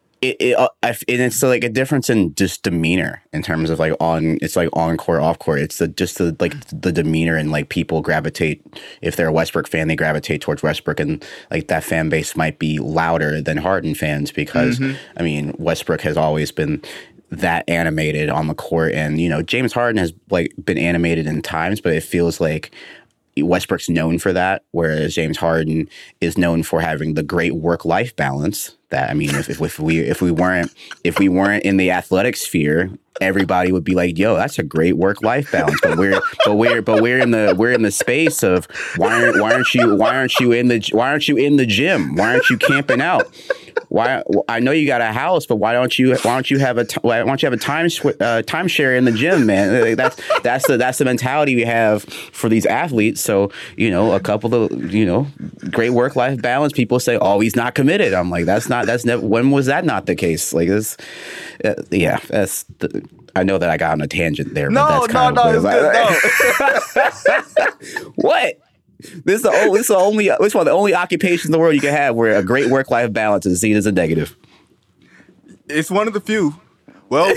And it's like a difference in just demeanor in terms of like on court, off court. It's the demeanor, and like people gravitate, if they're a Westbrook fan, they gravitate towards Westbrook, and like that fan base might be louder than Harden fans because I mean, Westbrook has always been that animated on the court, and James Harden has like been animated in times, but it feels like Westbrook's known for that, whereas James Harden is known for having the great work-life balance. That, I mean, if we weren't in the athletic sphere, everybody would be like, "Yo, that's a great work-life balance." But we're in the space of why aren't you in the gym? Why aren't you camping out? why? I know you got a house, but why don't you have a timeshare in the gym, man? That's the mentality we have for these athletes. So a couple of great work-life balance. People say, oh, he's not committed. I'm like, that's never. When was that not the case? Like this, I know that I got on a tangent there. No, but that's it's good. No. What? This is one of the only occupations in the world you can have where a great work-life balance is seen as a negative. It's one of the few. Well,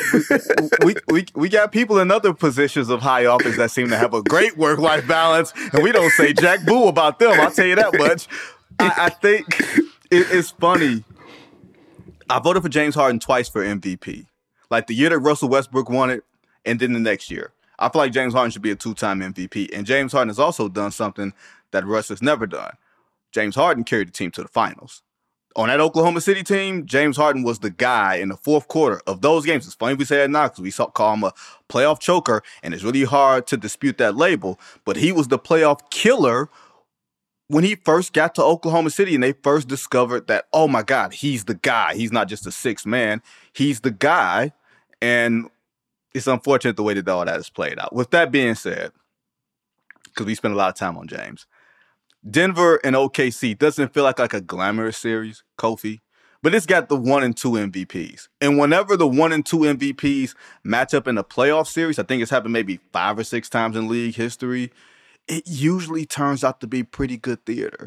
we got people in other positions of high office that seem to have a great work-life balance, and we don't say jack boo about them. I'll tell you that much. I think it's funny. I voted for James Harden twice for MVP. Like the year that Russell Westbrook won it, and then the next year. I feel like James Harden should be a 2-time MVP. And James Harden has also done something that Russ has never done. James Harden carried the team to the finals. On that Oklahoma City team, James Harden was the guy in the fourth quarter of those games. It's funny we say that now because we call him a playoff choker, and it's really hard to dispute that label. But he was the playoff killer when he first got to Oklahoma City and they first discovered that, oh my God, he's the guy. He's not just a sixth man. He's the guy. And it's unfortunate the way that all that is played out. With that being said, because we spent a lot of time on James, Denver and OKC doesn't feel like a glamorous series, Kofi, but it's got the 1 and 2 MVPs. And whenever the 1 and 2 MVPs match up in a playoff series, I think it's happened maybe 5 or 6 times in league history, it usually turns out to be pretty good theater.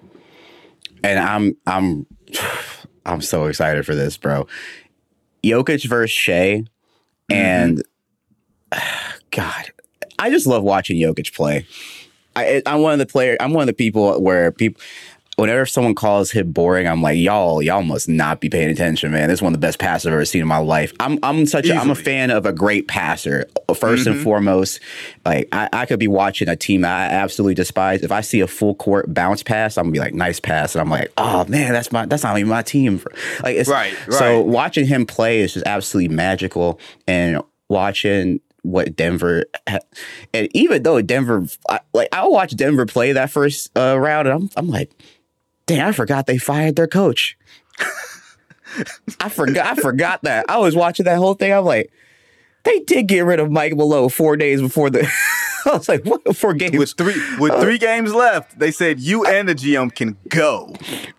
And I'm so excited for this, bro. Jokic versus Shea. And God, I just love watching Jokic play. I'm one of the people where whenever someone calls him boring, I'm like, y'all must not be paying attention, man. This is one of the best passes I've ever seen in my life. I'm a fan of a great passer, first and foremost. Like I could be watching a team that I absolutely despise. If I see a full court bounce pass, I'm gonna be like, nice pass, and I'm like, oh man, that's not even my team. Like it's right. So watching him play is just absolutely magical, and watching what Denver and even though Denver, I'll watch Denver play that first round, and I'm like, damn, I forgot they fired their coach. I forgot that. I was watching that whole thing. I'm like, they did get rid of Mike Malone 4 days before the. I was like, what? 4 games with three games left. They said you and the GM can go.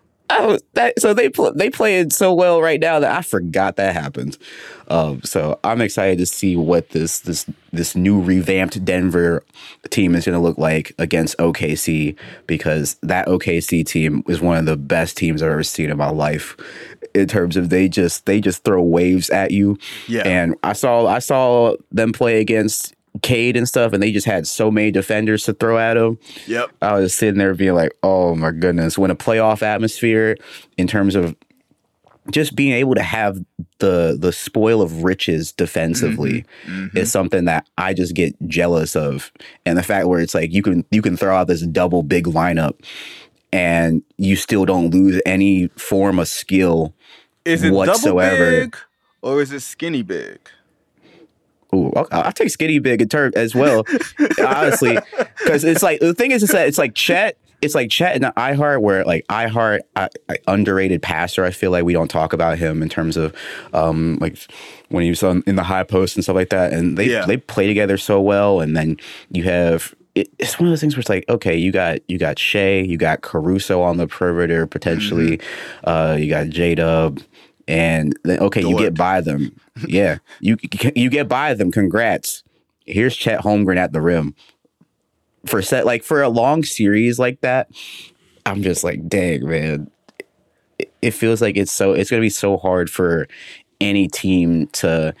So they playing so well right now that I forgot that happened. So I'm excited to see what this new revamped Denver team is going to look like against OKC, because that OKC team is one of the best teams I've ever seen in my life. In terms of they just throw waves at you. Yeah. And I saw them play against Cade and stuff, and they just had so many defenders to throw at them. Yep. I was sitting there being like, oh my goodness, when a playoff atmosphere in terms of just being able to have the spoil of riches defensively is something that I just get jealous of. And the fact where it's like you can throw out this double big lineup and you still don't lose any form of skill whatsoever. Double big or is it skinny big? Ooh, I'll take skinny big in turn as well, honestly, because it's like the thing is that it's like Chet and iHeart, where like iHeart, underrated passer. I feel like we don't talk about him in terms of like when he was in the high post and stuff like that, and they play together so well. And then you have it's one of those things where it's like, okay, you got Shea, you got Caruso on the perimeter potentially, you got J-Dub. And then, okay, you get by them. Yeah, you get by them. Congrats. Here's Chet Holmgren at the rim. For a long series like that, I'm just like, dang, man. It feels like it's going to be so hard for any team to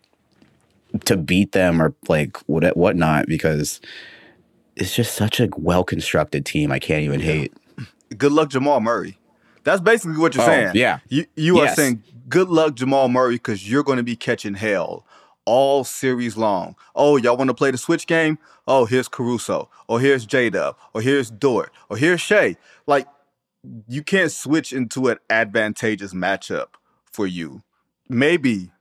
beat them or like whatnot, because it's just such a well-constructed team. I can't even hate. Good luck, Jamal Murray. That's basically what you're saying. Yeah. You are saying good luck, Jamal Murray, because you're going to be catching hell all series long. Oh, y'all want to play the switch game? Oh, here's Caruso. Or here's J-Dub. Or here's Dort. Or here's Shea. Like, you can't switch into an advantageous matchup for you. Maybe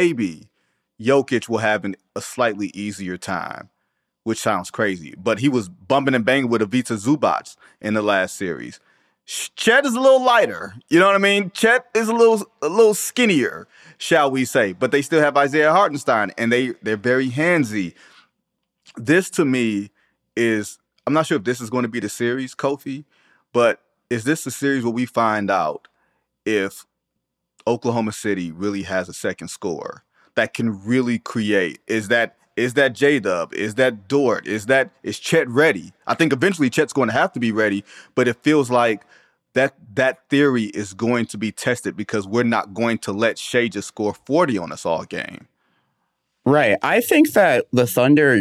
Jokic will have a slightly easier time, which sounds crazy. But he was bumping and banging with Ivica Zubac in the last series. Chet is a little lighter. You know what I mean? Chet is a little skinnier, shall we say? But they still have Isaiah Hartenstein, and they're very handsy. This to me is, I'm not sure if this is going to be the series, Kofi, but is this the series where we find out if Oklahoma City really has a second scorer that can really create? Is that J-Dub? Is that Dort? Is Chet ready? I think eventually Chet's going to have to be ready, but it feels like that theory is going to be tested because we're not going to let Shai just score 40 on us all game. Right. I think that the Thunder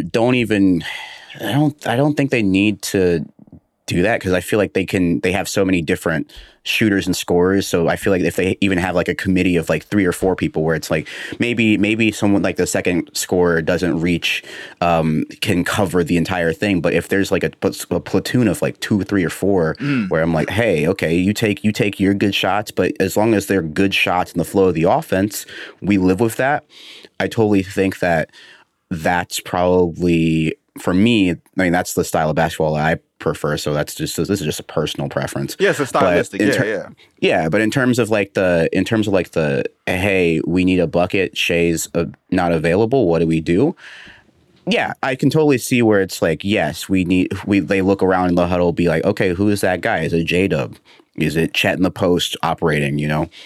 I don't think they need to do that because I feel like they have so many different shooters and scorers. So I feel like if they even have like a committee of like 3 or 4 people where it's like maybe someone like the second scorer doesn't reach, can cover the entire thing. But if there's like a platoon of like 2, 3, or 4 where I'm like, hey, okay, you take your good shots, but as long as they're good shots in the flow of the offense, we live with that. I totally think that that's probably, for me, I mean, that's the style of basketball I prefer. So this is just a personal preference. Yeah, it's a stylistic. Yeah. But in terms of like the hey, we need a bucket, Shai's not available. What do we do? Yeah, I can totally see where it's like, yes, they look around in the huddle, be like, okay, who is that guy? Is it J-Dub? Is it Chet in the post operating,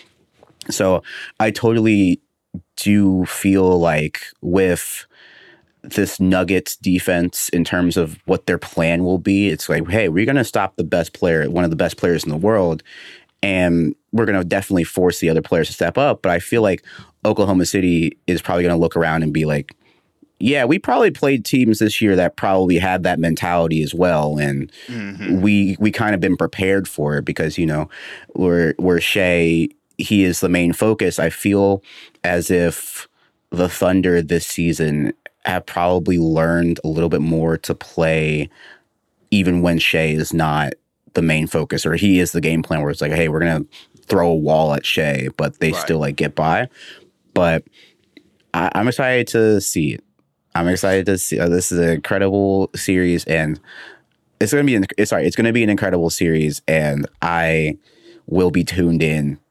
So I totally do feel like with this Nuggets defense in terms of what their plan will be, it's like, hey, we're going to stop the best player, one of the best players in the world, and we're going to definitely force the other players to step up. But I feel like Oklahoma City is probably going to look around and be like, yeah, we probably played teams this year that probably had that mentality as well. And we kind of been prepared for it because, we're Shai, he is the main focus. I feel as if the Thunder this season have probably learned a little bit more to play even when Shai is not the main focus, or he is the game plan where it's like, hey, we're going to throw a wall at Shai, but they still like get by. But I'm excited to see it. I'm excited to see. This is an incredible series, and it's going to be an incredible series, and I will be tuned in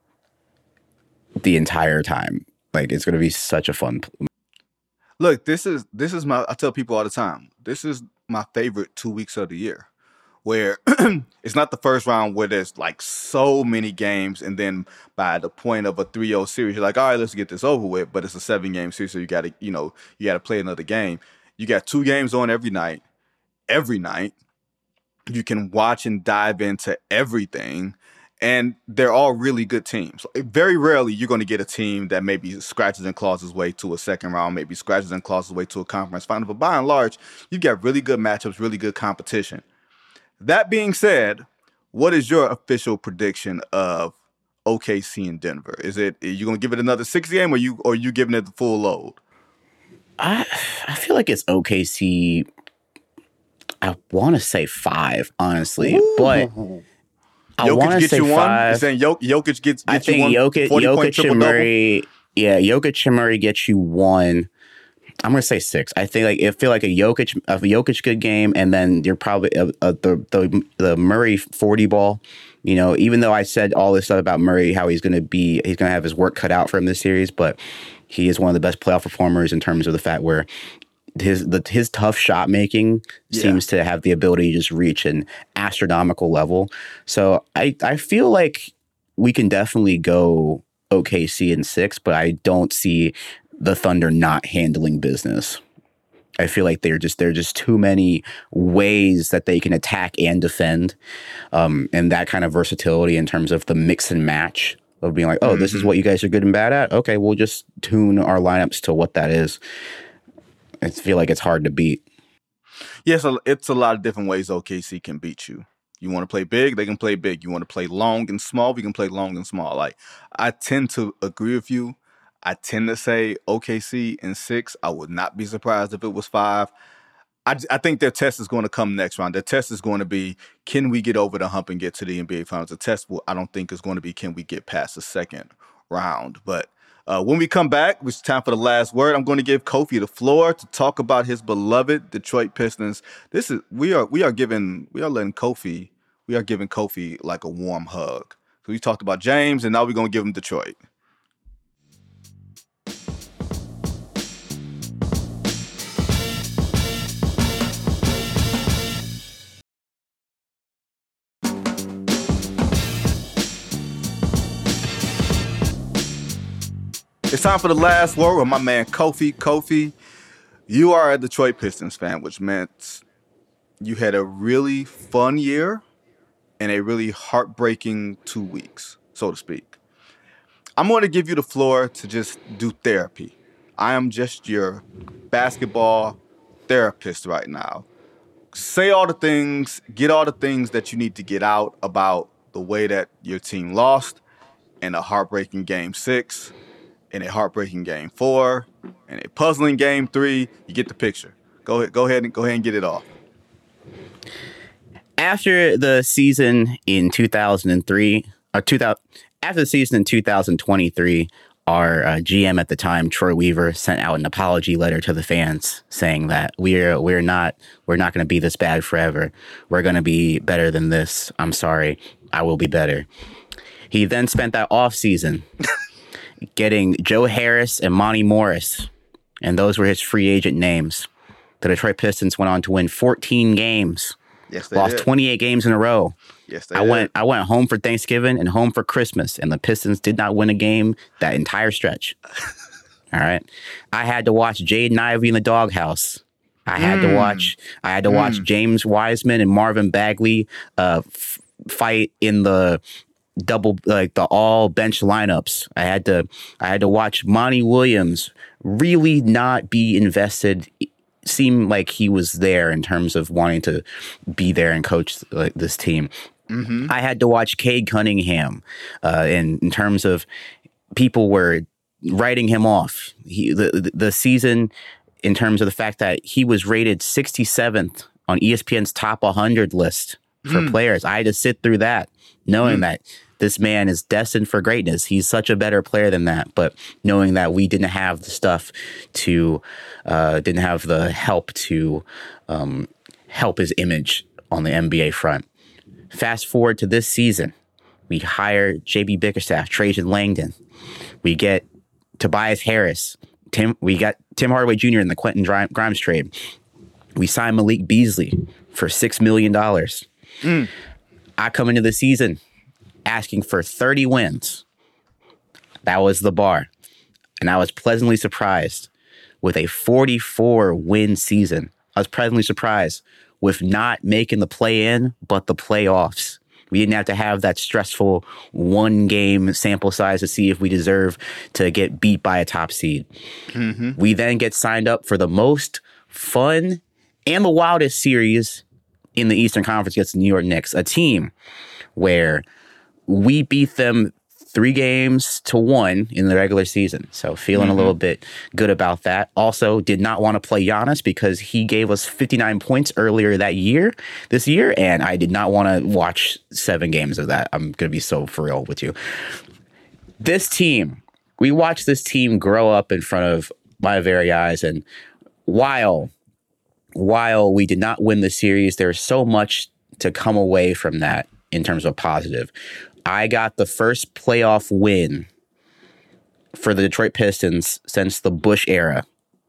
the entire time. Like, it's going to be such a fun. Look, this is I tell people all the time, this is my favorite 2 weeks of the year, where it's not the first round where there's like so many games, and then by the point of a 3-0 series, you're like, all right, let's get this over with. But it's a 7-game series, so you got to play another game. You got 2 games on every night. You can watch and dive into everything. And they're all really good teams. Very rarely you're going to get a team that maybe scratches and claws its way to a second round, maybe scratches and claws its way to a conference final. But by and large, you've got really good matchups, really good competition. That being said, what is your official prediction of OKC and Denver? Are you going to give it another 6 game, or you giving it the full load? I feel like it's OKC. I want to say 5, honestly. Ooh. But I want to say 5. You're saying Jokic gets I think you one? Jokic and Murray. Yeah, Jokic and Murray get you 1. I'm gonna say 6. I think it feel like a Jokic good game, and then you're probably the Murray 40 ball. Even though I said all this stuff about Murray, how he's gonna have his work cut out for him this series, but he is one of the best playoff performers in terms of the fact where his tough shot making seems to have the ability to just reach an astronomical level. So I feel like we can definitely go OKC in 6, but I don't see the Thunder not handling business. I feel like there are just too many ways that they can attack and defend, and that kind of versatility in terms of the mix and match of being like, oh, this is what you guys are good and bad at. Okay, we'll just tune our lineups to what that is. I feel like it's hard to beat. Yes, it's a lot of different ways OKC can beat you. You want to play big, they can play big. You want to play long and small, we can play long and small. Like, I tend to agree with you. I tend to say OKC in 6. I would not be surprised if it was 5. I think their test is going to come next round. Their test is going to be, can we get over the hump and get to the NBA Finals? The test, I don't think, is going to be, can we get past the second round? But when we come back, it's time for the last word. I'm going to give Kofi the floor to talk about his beloved Detroit Pistons. We are letting Kofi we are giving Kofi like a warm hug. So we talked about James, and now we're going to give him Detroit. It's time for the last word with my man Kofi. Kofi, you are a Detroit Pistons fan, which meant you had a really fun year and a really heartbreaking 2 weeks, so to speak. I'm going to give you the floor to just do therapy. I am just your basketball therapist right now. Say all the things, get all the things that you need to get out about the way that your team lost in a heartbreaking Game 6, in a heartbreaking Game 4, in a puzzling Game 3. You get the picture. Go ahead and get it off. After the season in 2003, after the season in 2023, our GM at the time, Troy Weaver, sent out an apology letter to the fans saying that we're not going to be this bad forever. We're going to be better than this. I'm sorry. I will be better. He then spent that off season getting Joe Harris and Monty Morris, and those were his free agent names. The Detroit Pistons went on to win 14 games. Yes, they lost did. 28 games in a row. Yes, they did. I went home for Thanksgiving and home for Christmas, and the Pistons did not win a game that entire stretch. All right. I had to watch Jaden Ivey in the doghouse. I had to watch James Wiseman and Marvin Bagley fight in the the all bench lineups. I had to watch Monty Williams really not be invested, seem like he was there in terms of wanting to be there and coach this team. Mm-hmm. I had to watch Cade Cunningham in terms of people were writing him off. The season, in terms of the fact that he was rated 67th on ESPN's top 100 list for players. I had to sit through that, knowing that this man is destined for greatness. He's such a better player than that. But knowing that we didn't have the stuff to, didn't have the help to help his image on the NBA front. Fast forward to this season, we hire JB Bickerstaff, Trajan Langdon. We get Tobias Harris. We got Tim Hardaway Jr. in the Quentin Grimes trade. We signed Malik Beasley for $6 million. I come into the season asking for 30 wins. That was the bar. And I was pleasantly surprised with a 44-win season. I was pleasantly surprised with not making the play-in, but the playoffs. We didn't have to have that stressful one-game sample size to see if we deserve to get beat by a top seed. Mm-hmm. We then get signed up for the most fun and the wildest series in the Eastern Conference against the New York Knicks, a team where we beat them 3-1 in the regular season. So feeling a little bit good about that. Also did not want to play Giannis because he gave us 59 points earlier this year, and I did not want to watch 7 games of that. I'm going to be so for real with you. We watched this team grow up in front of my very eyes, and while we did not win the series, there's so much to come away from that in terms of positive. I got the first playoff win for the Detroit Pistons since the Bush era.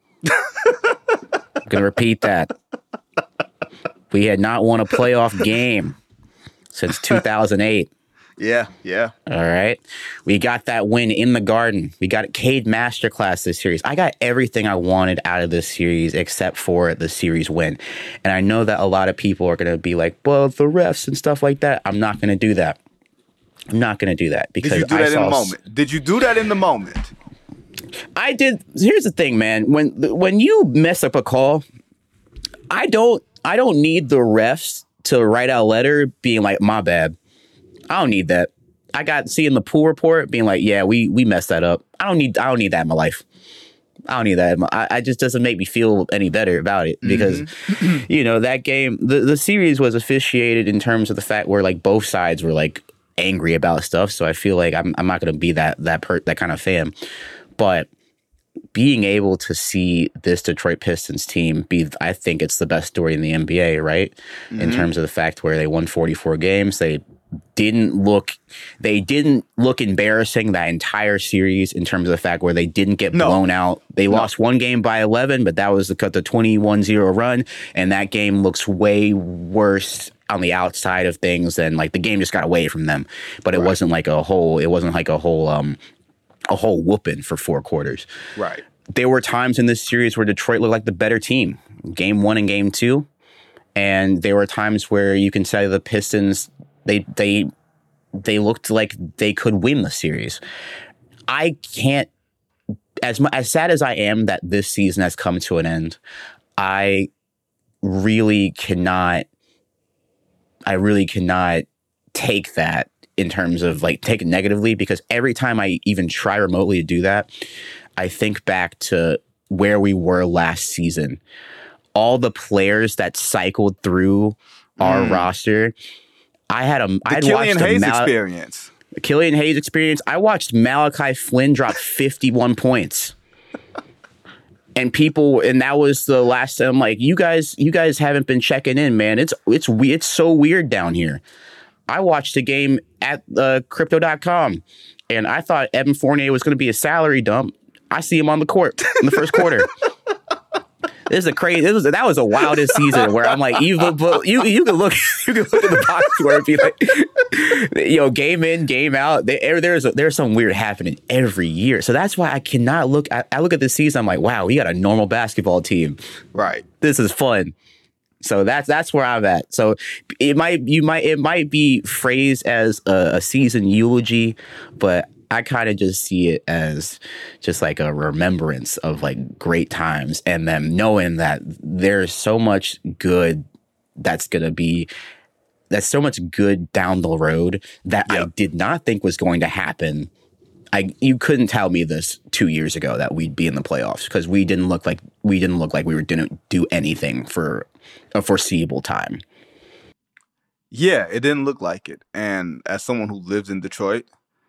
I'm going to repeat that. We had not won a playoff game since 2008. Yeah. All right. We got that win in the Garden. We got Cade Masterclass this series. I got everything I wanted out of this series except for the series win. And I know that a lot of people are going to be like, well, the refs and stuff like that. I'm not going to do that. I'm not going to do that because Did you do that in the moment? Did you do that in the moment? I did. Here's the thing, man. When you mess up a call, I don't need the refs to write out a letter being like, my bad. I don't need that. I got seeing the pool report being like, yeah, we messed that up. I don't need that in my life. I don't need that. I just doesn't make me feel any better about it because, that game, the series was officiated in terms of the fact where like both sides were like angry about stuff. So I feel like I'm not going to be that kind of fan. But being able to see this Detroit Pistons team I think it's the best story in the NBA, right? Mm-hmm. In terms of the fact where they won 44 games, they didn't look embarrassing that entire series in terms of the fact where they didn't get blown out. They lost one game by 11, but that was the 21-0 run, and that game looks way worse on the outside of things than like the game just got away from them. But it wasn't like a whole whooping for 4 quarters. Right. There were times in this series where Detroit looked like the better team, game 1 and game 2. And there were times where you can say the Pistons, they looked like they could win the series. I can't, as sad as I am that this season has come to an end, I really cannot take that in terms of like take it negatively, because every time I even try remotely to do that, I think back to where we were last season. All the players that cycled through our roster. The Killian Hayes experience. The Killian Hayes experience. I watched Malachi Flynn drop 51 points. And that was the last time. I'm like, you guys haven't been checking in, man. It's so weird down here. I watched a game at crypto.com, and I thought Evan Fournier was going to be a salary dump. I see him on the court in the first quarter. That was a wildest season where I'm like, you can look in the box score and be like, game in, game out. There's some weird happening every year. So that's why I cannot look. I look at this season. I'm like, wow, we got a normal basketball team. Right. This is fun. So that's where I'm at. So it might be phrased as a season eulogy, but I kind of just see it as just like a remembrance of like great times, and them knowing that there's so much good that's so much good down the road that I did not think was going to happen. You couldn't tell me this 2 years ago that we'd be in the playoffs, because we didn't look like we didn't do anything for a foreseeable time. Yeah, it didn't look like it. And as someone who lives in Detroit,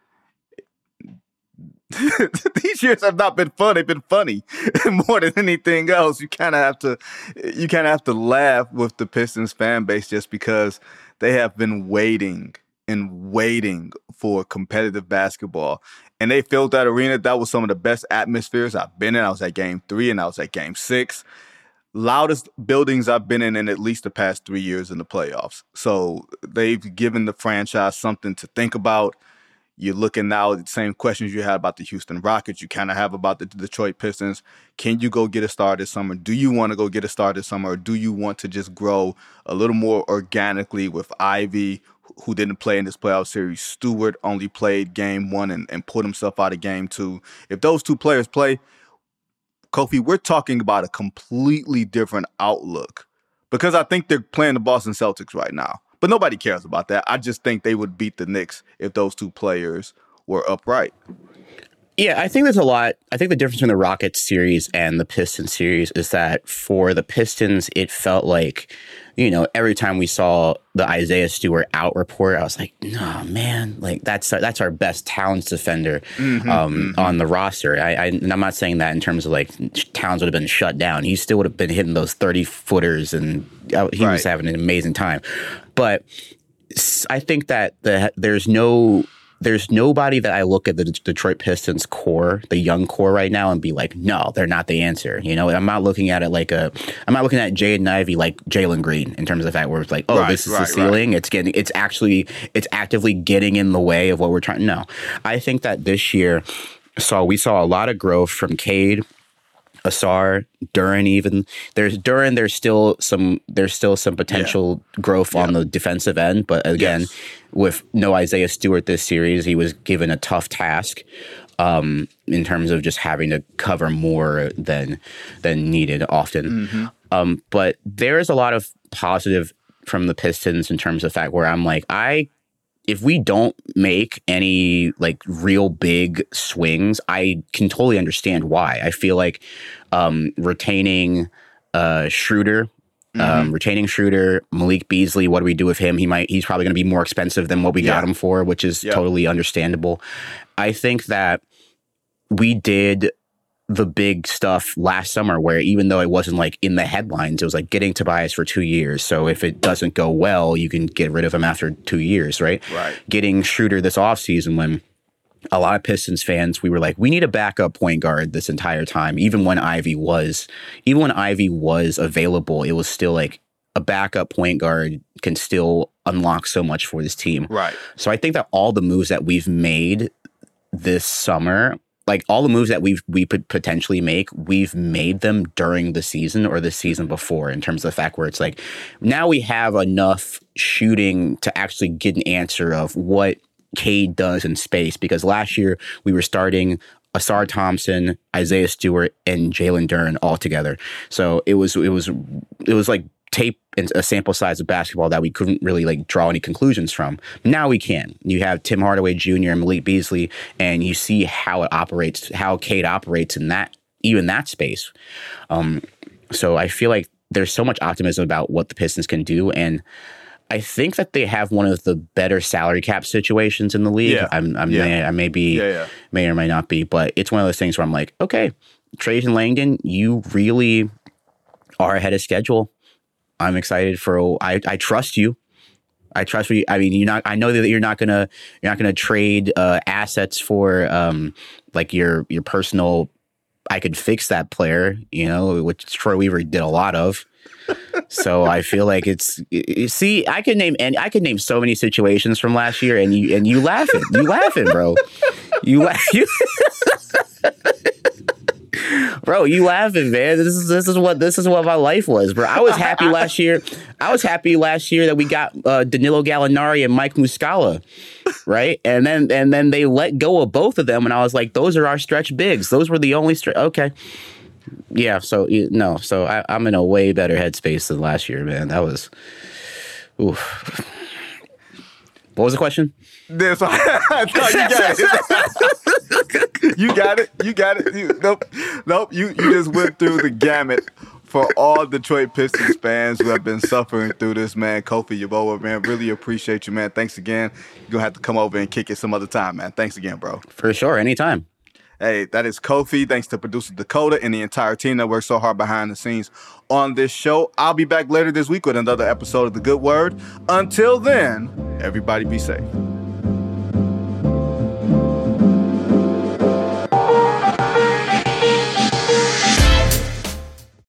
these years have not been fun. They've been funny more than anything else. You kind of have to laugh with the Pistons fan base, just because they have been waiting and waiting for competitive basketball. And they filled that arena. That was some of the best atmospheres I've been in. I was at game 3 and I was at game 6. Loudest buildings I've been in at least the past 3 years in the playoffs. So they've given the franchise something to think about. You're looking now at the same questions you had about the Houston Rockets, you kind of have about the Detroit Pistons. Can you go get a star this summer? Do you want to go get a star this summer? Or do you want to just grow a little more organically with Ivy, who didn't play in this playoff series? Stewart only played game 1 and put himself out of game 2. If those 2 players play, Kofi, we're talking about a completely different outlook, because I think they're playing the Boston Celtics right now. But nobody cares about that. I just think they would beat the Knicks if those 2 players were upright. Yeah, I think there's a lot. I think the difference between the Rockets series and the Pistons series is that for the Pistons, it felt like, every time we saw the Isaiah Stewart out report, I was like, no, man, like that's our best Towns defender on the roster. And I'm not saying that in terms of like Towns would have been shut down. He still would have been hitting those 30-footers, and he was having an amazing time. But I think that there's nobody that I look at the Detroit Pistons core, the young core right now, and be like, no, they're not the answer. I'm not looking at it I'm not looking at Jaden Ivey like Jalen Green in terms of the fact where it's like, this is the ceiling. Right. It's actively getting in the way of what we're trying. No, I think that this year we saw a lot of growth from Cade, Asar, Duren. Even there's still some potential growth on the defensive end, but again, with no Isaiah Stewart this series, he was given a tough task in terms of just having to cover more than needed often. But there's a lot of positive from the Pistons in terms of the fact where I'm like, if we don't make any like real big swings, I can totally understand why. I feel like retaining Schroeder, Malik Beasley, what do we do with him? He's probably going to be more expensive than what we got him for, which is totally understandable. I think that we did the big stuff last summer, where even though it wasn't like in the headlines, it was like getting Tobias for 2 years. So if it doesn't go well, you can get rid of him after 2 years, right? Right. Getting Schroeder this offseason, when a lot of Pistons fans, we were like, we need a backup point guard this entire time. Even when Ivy was available, it was still like a backup point guard can still unlock so much for this team. Right. So I think that all the moves that we've made this summer, like all the moves that we could potentially make, we've made them during the season or the season before, in terms of the fact where it's like, now we have enough shooting to actually get an answer of what Cade does in space. Because last year we were starting Asar Thompson, Isaiah Stewart, and Jalen Duren all together. So it was like tape and a sample size of basketball that we couldn't really like draw any conclusions from. Now we can. You have Tim Hardaway Jr. and Malik Beasley, and you see how it operates, how Cade operates in that, even that space. So I feel like there's so much optimism about what the Pistons can do, and I think that they have one of the better salary cap situations in the league. Yeah. I may be, may or may not be, but it's one of those things where I'm like, okay, Trajan Langdon, you really are ahead of schedule. I'm excited for. I trust you. I trust you. I mean, I know that you're not gonna trade assets for like your personal. I could fix that player, which Troy Weaver did a lot of. So I feel like see, I could name so many situations from last year, and you laughing, bro. Bro, you laughing, man. This is what my life was, bro. I was happy last year that we got Danilo Gallinari and Mike Muscala, right? And then they let go of both of them, and I was like, those are our stretch bigs. Those were the only okay. Yeah, so I'm in a way better headspace than last year, man. That was, oof. What was the question? No, you got it. You got it. Nope. You just went through the gamut for all Detroit Pistons fans who have been suffering through this, man. Kofi Yeboah, man, really appreciate you, man. Thanks again. You're gonna have to come over and kick it some other time, man. Thanks again, bro. For sure, anytime. Hey, that is Kofi. Thanks to producer Dakota and the entire team that worked so hard behind the scenes on this show. I'll be back later this week with another episode of The Good Word. Until then, everybody be safe.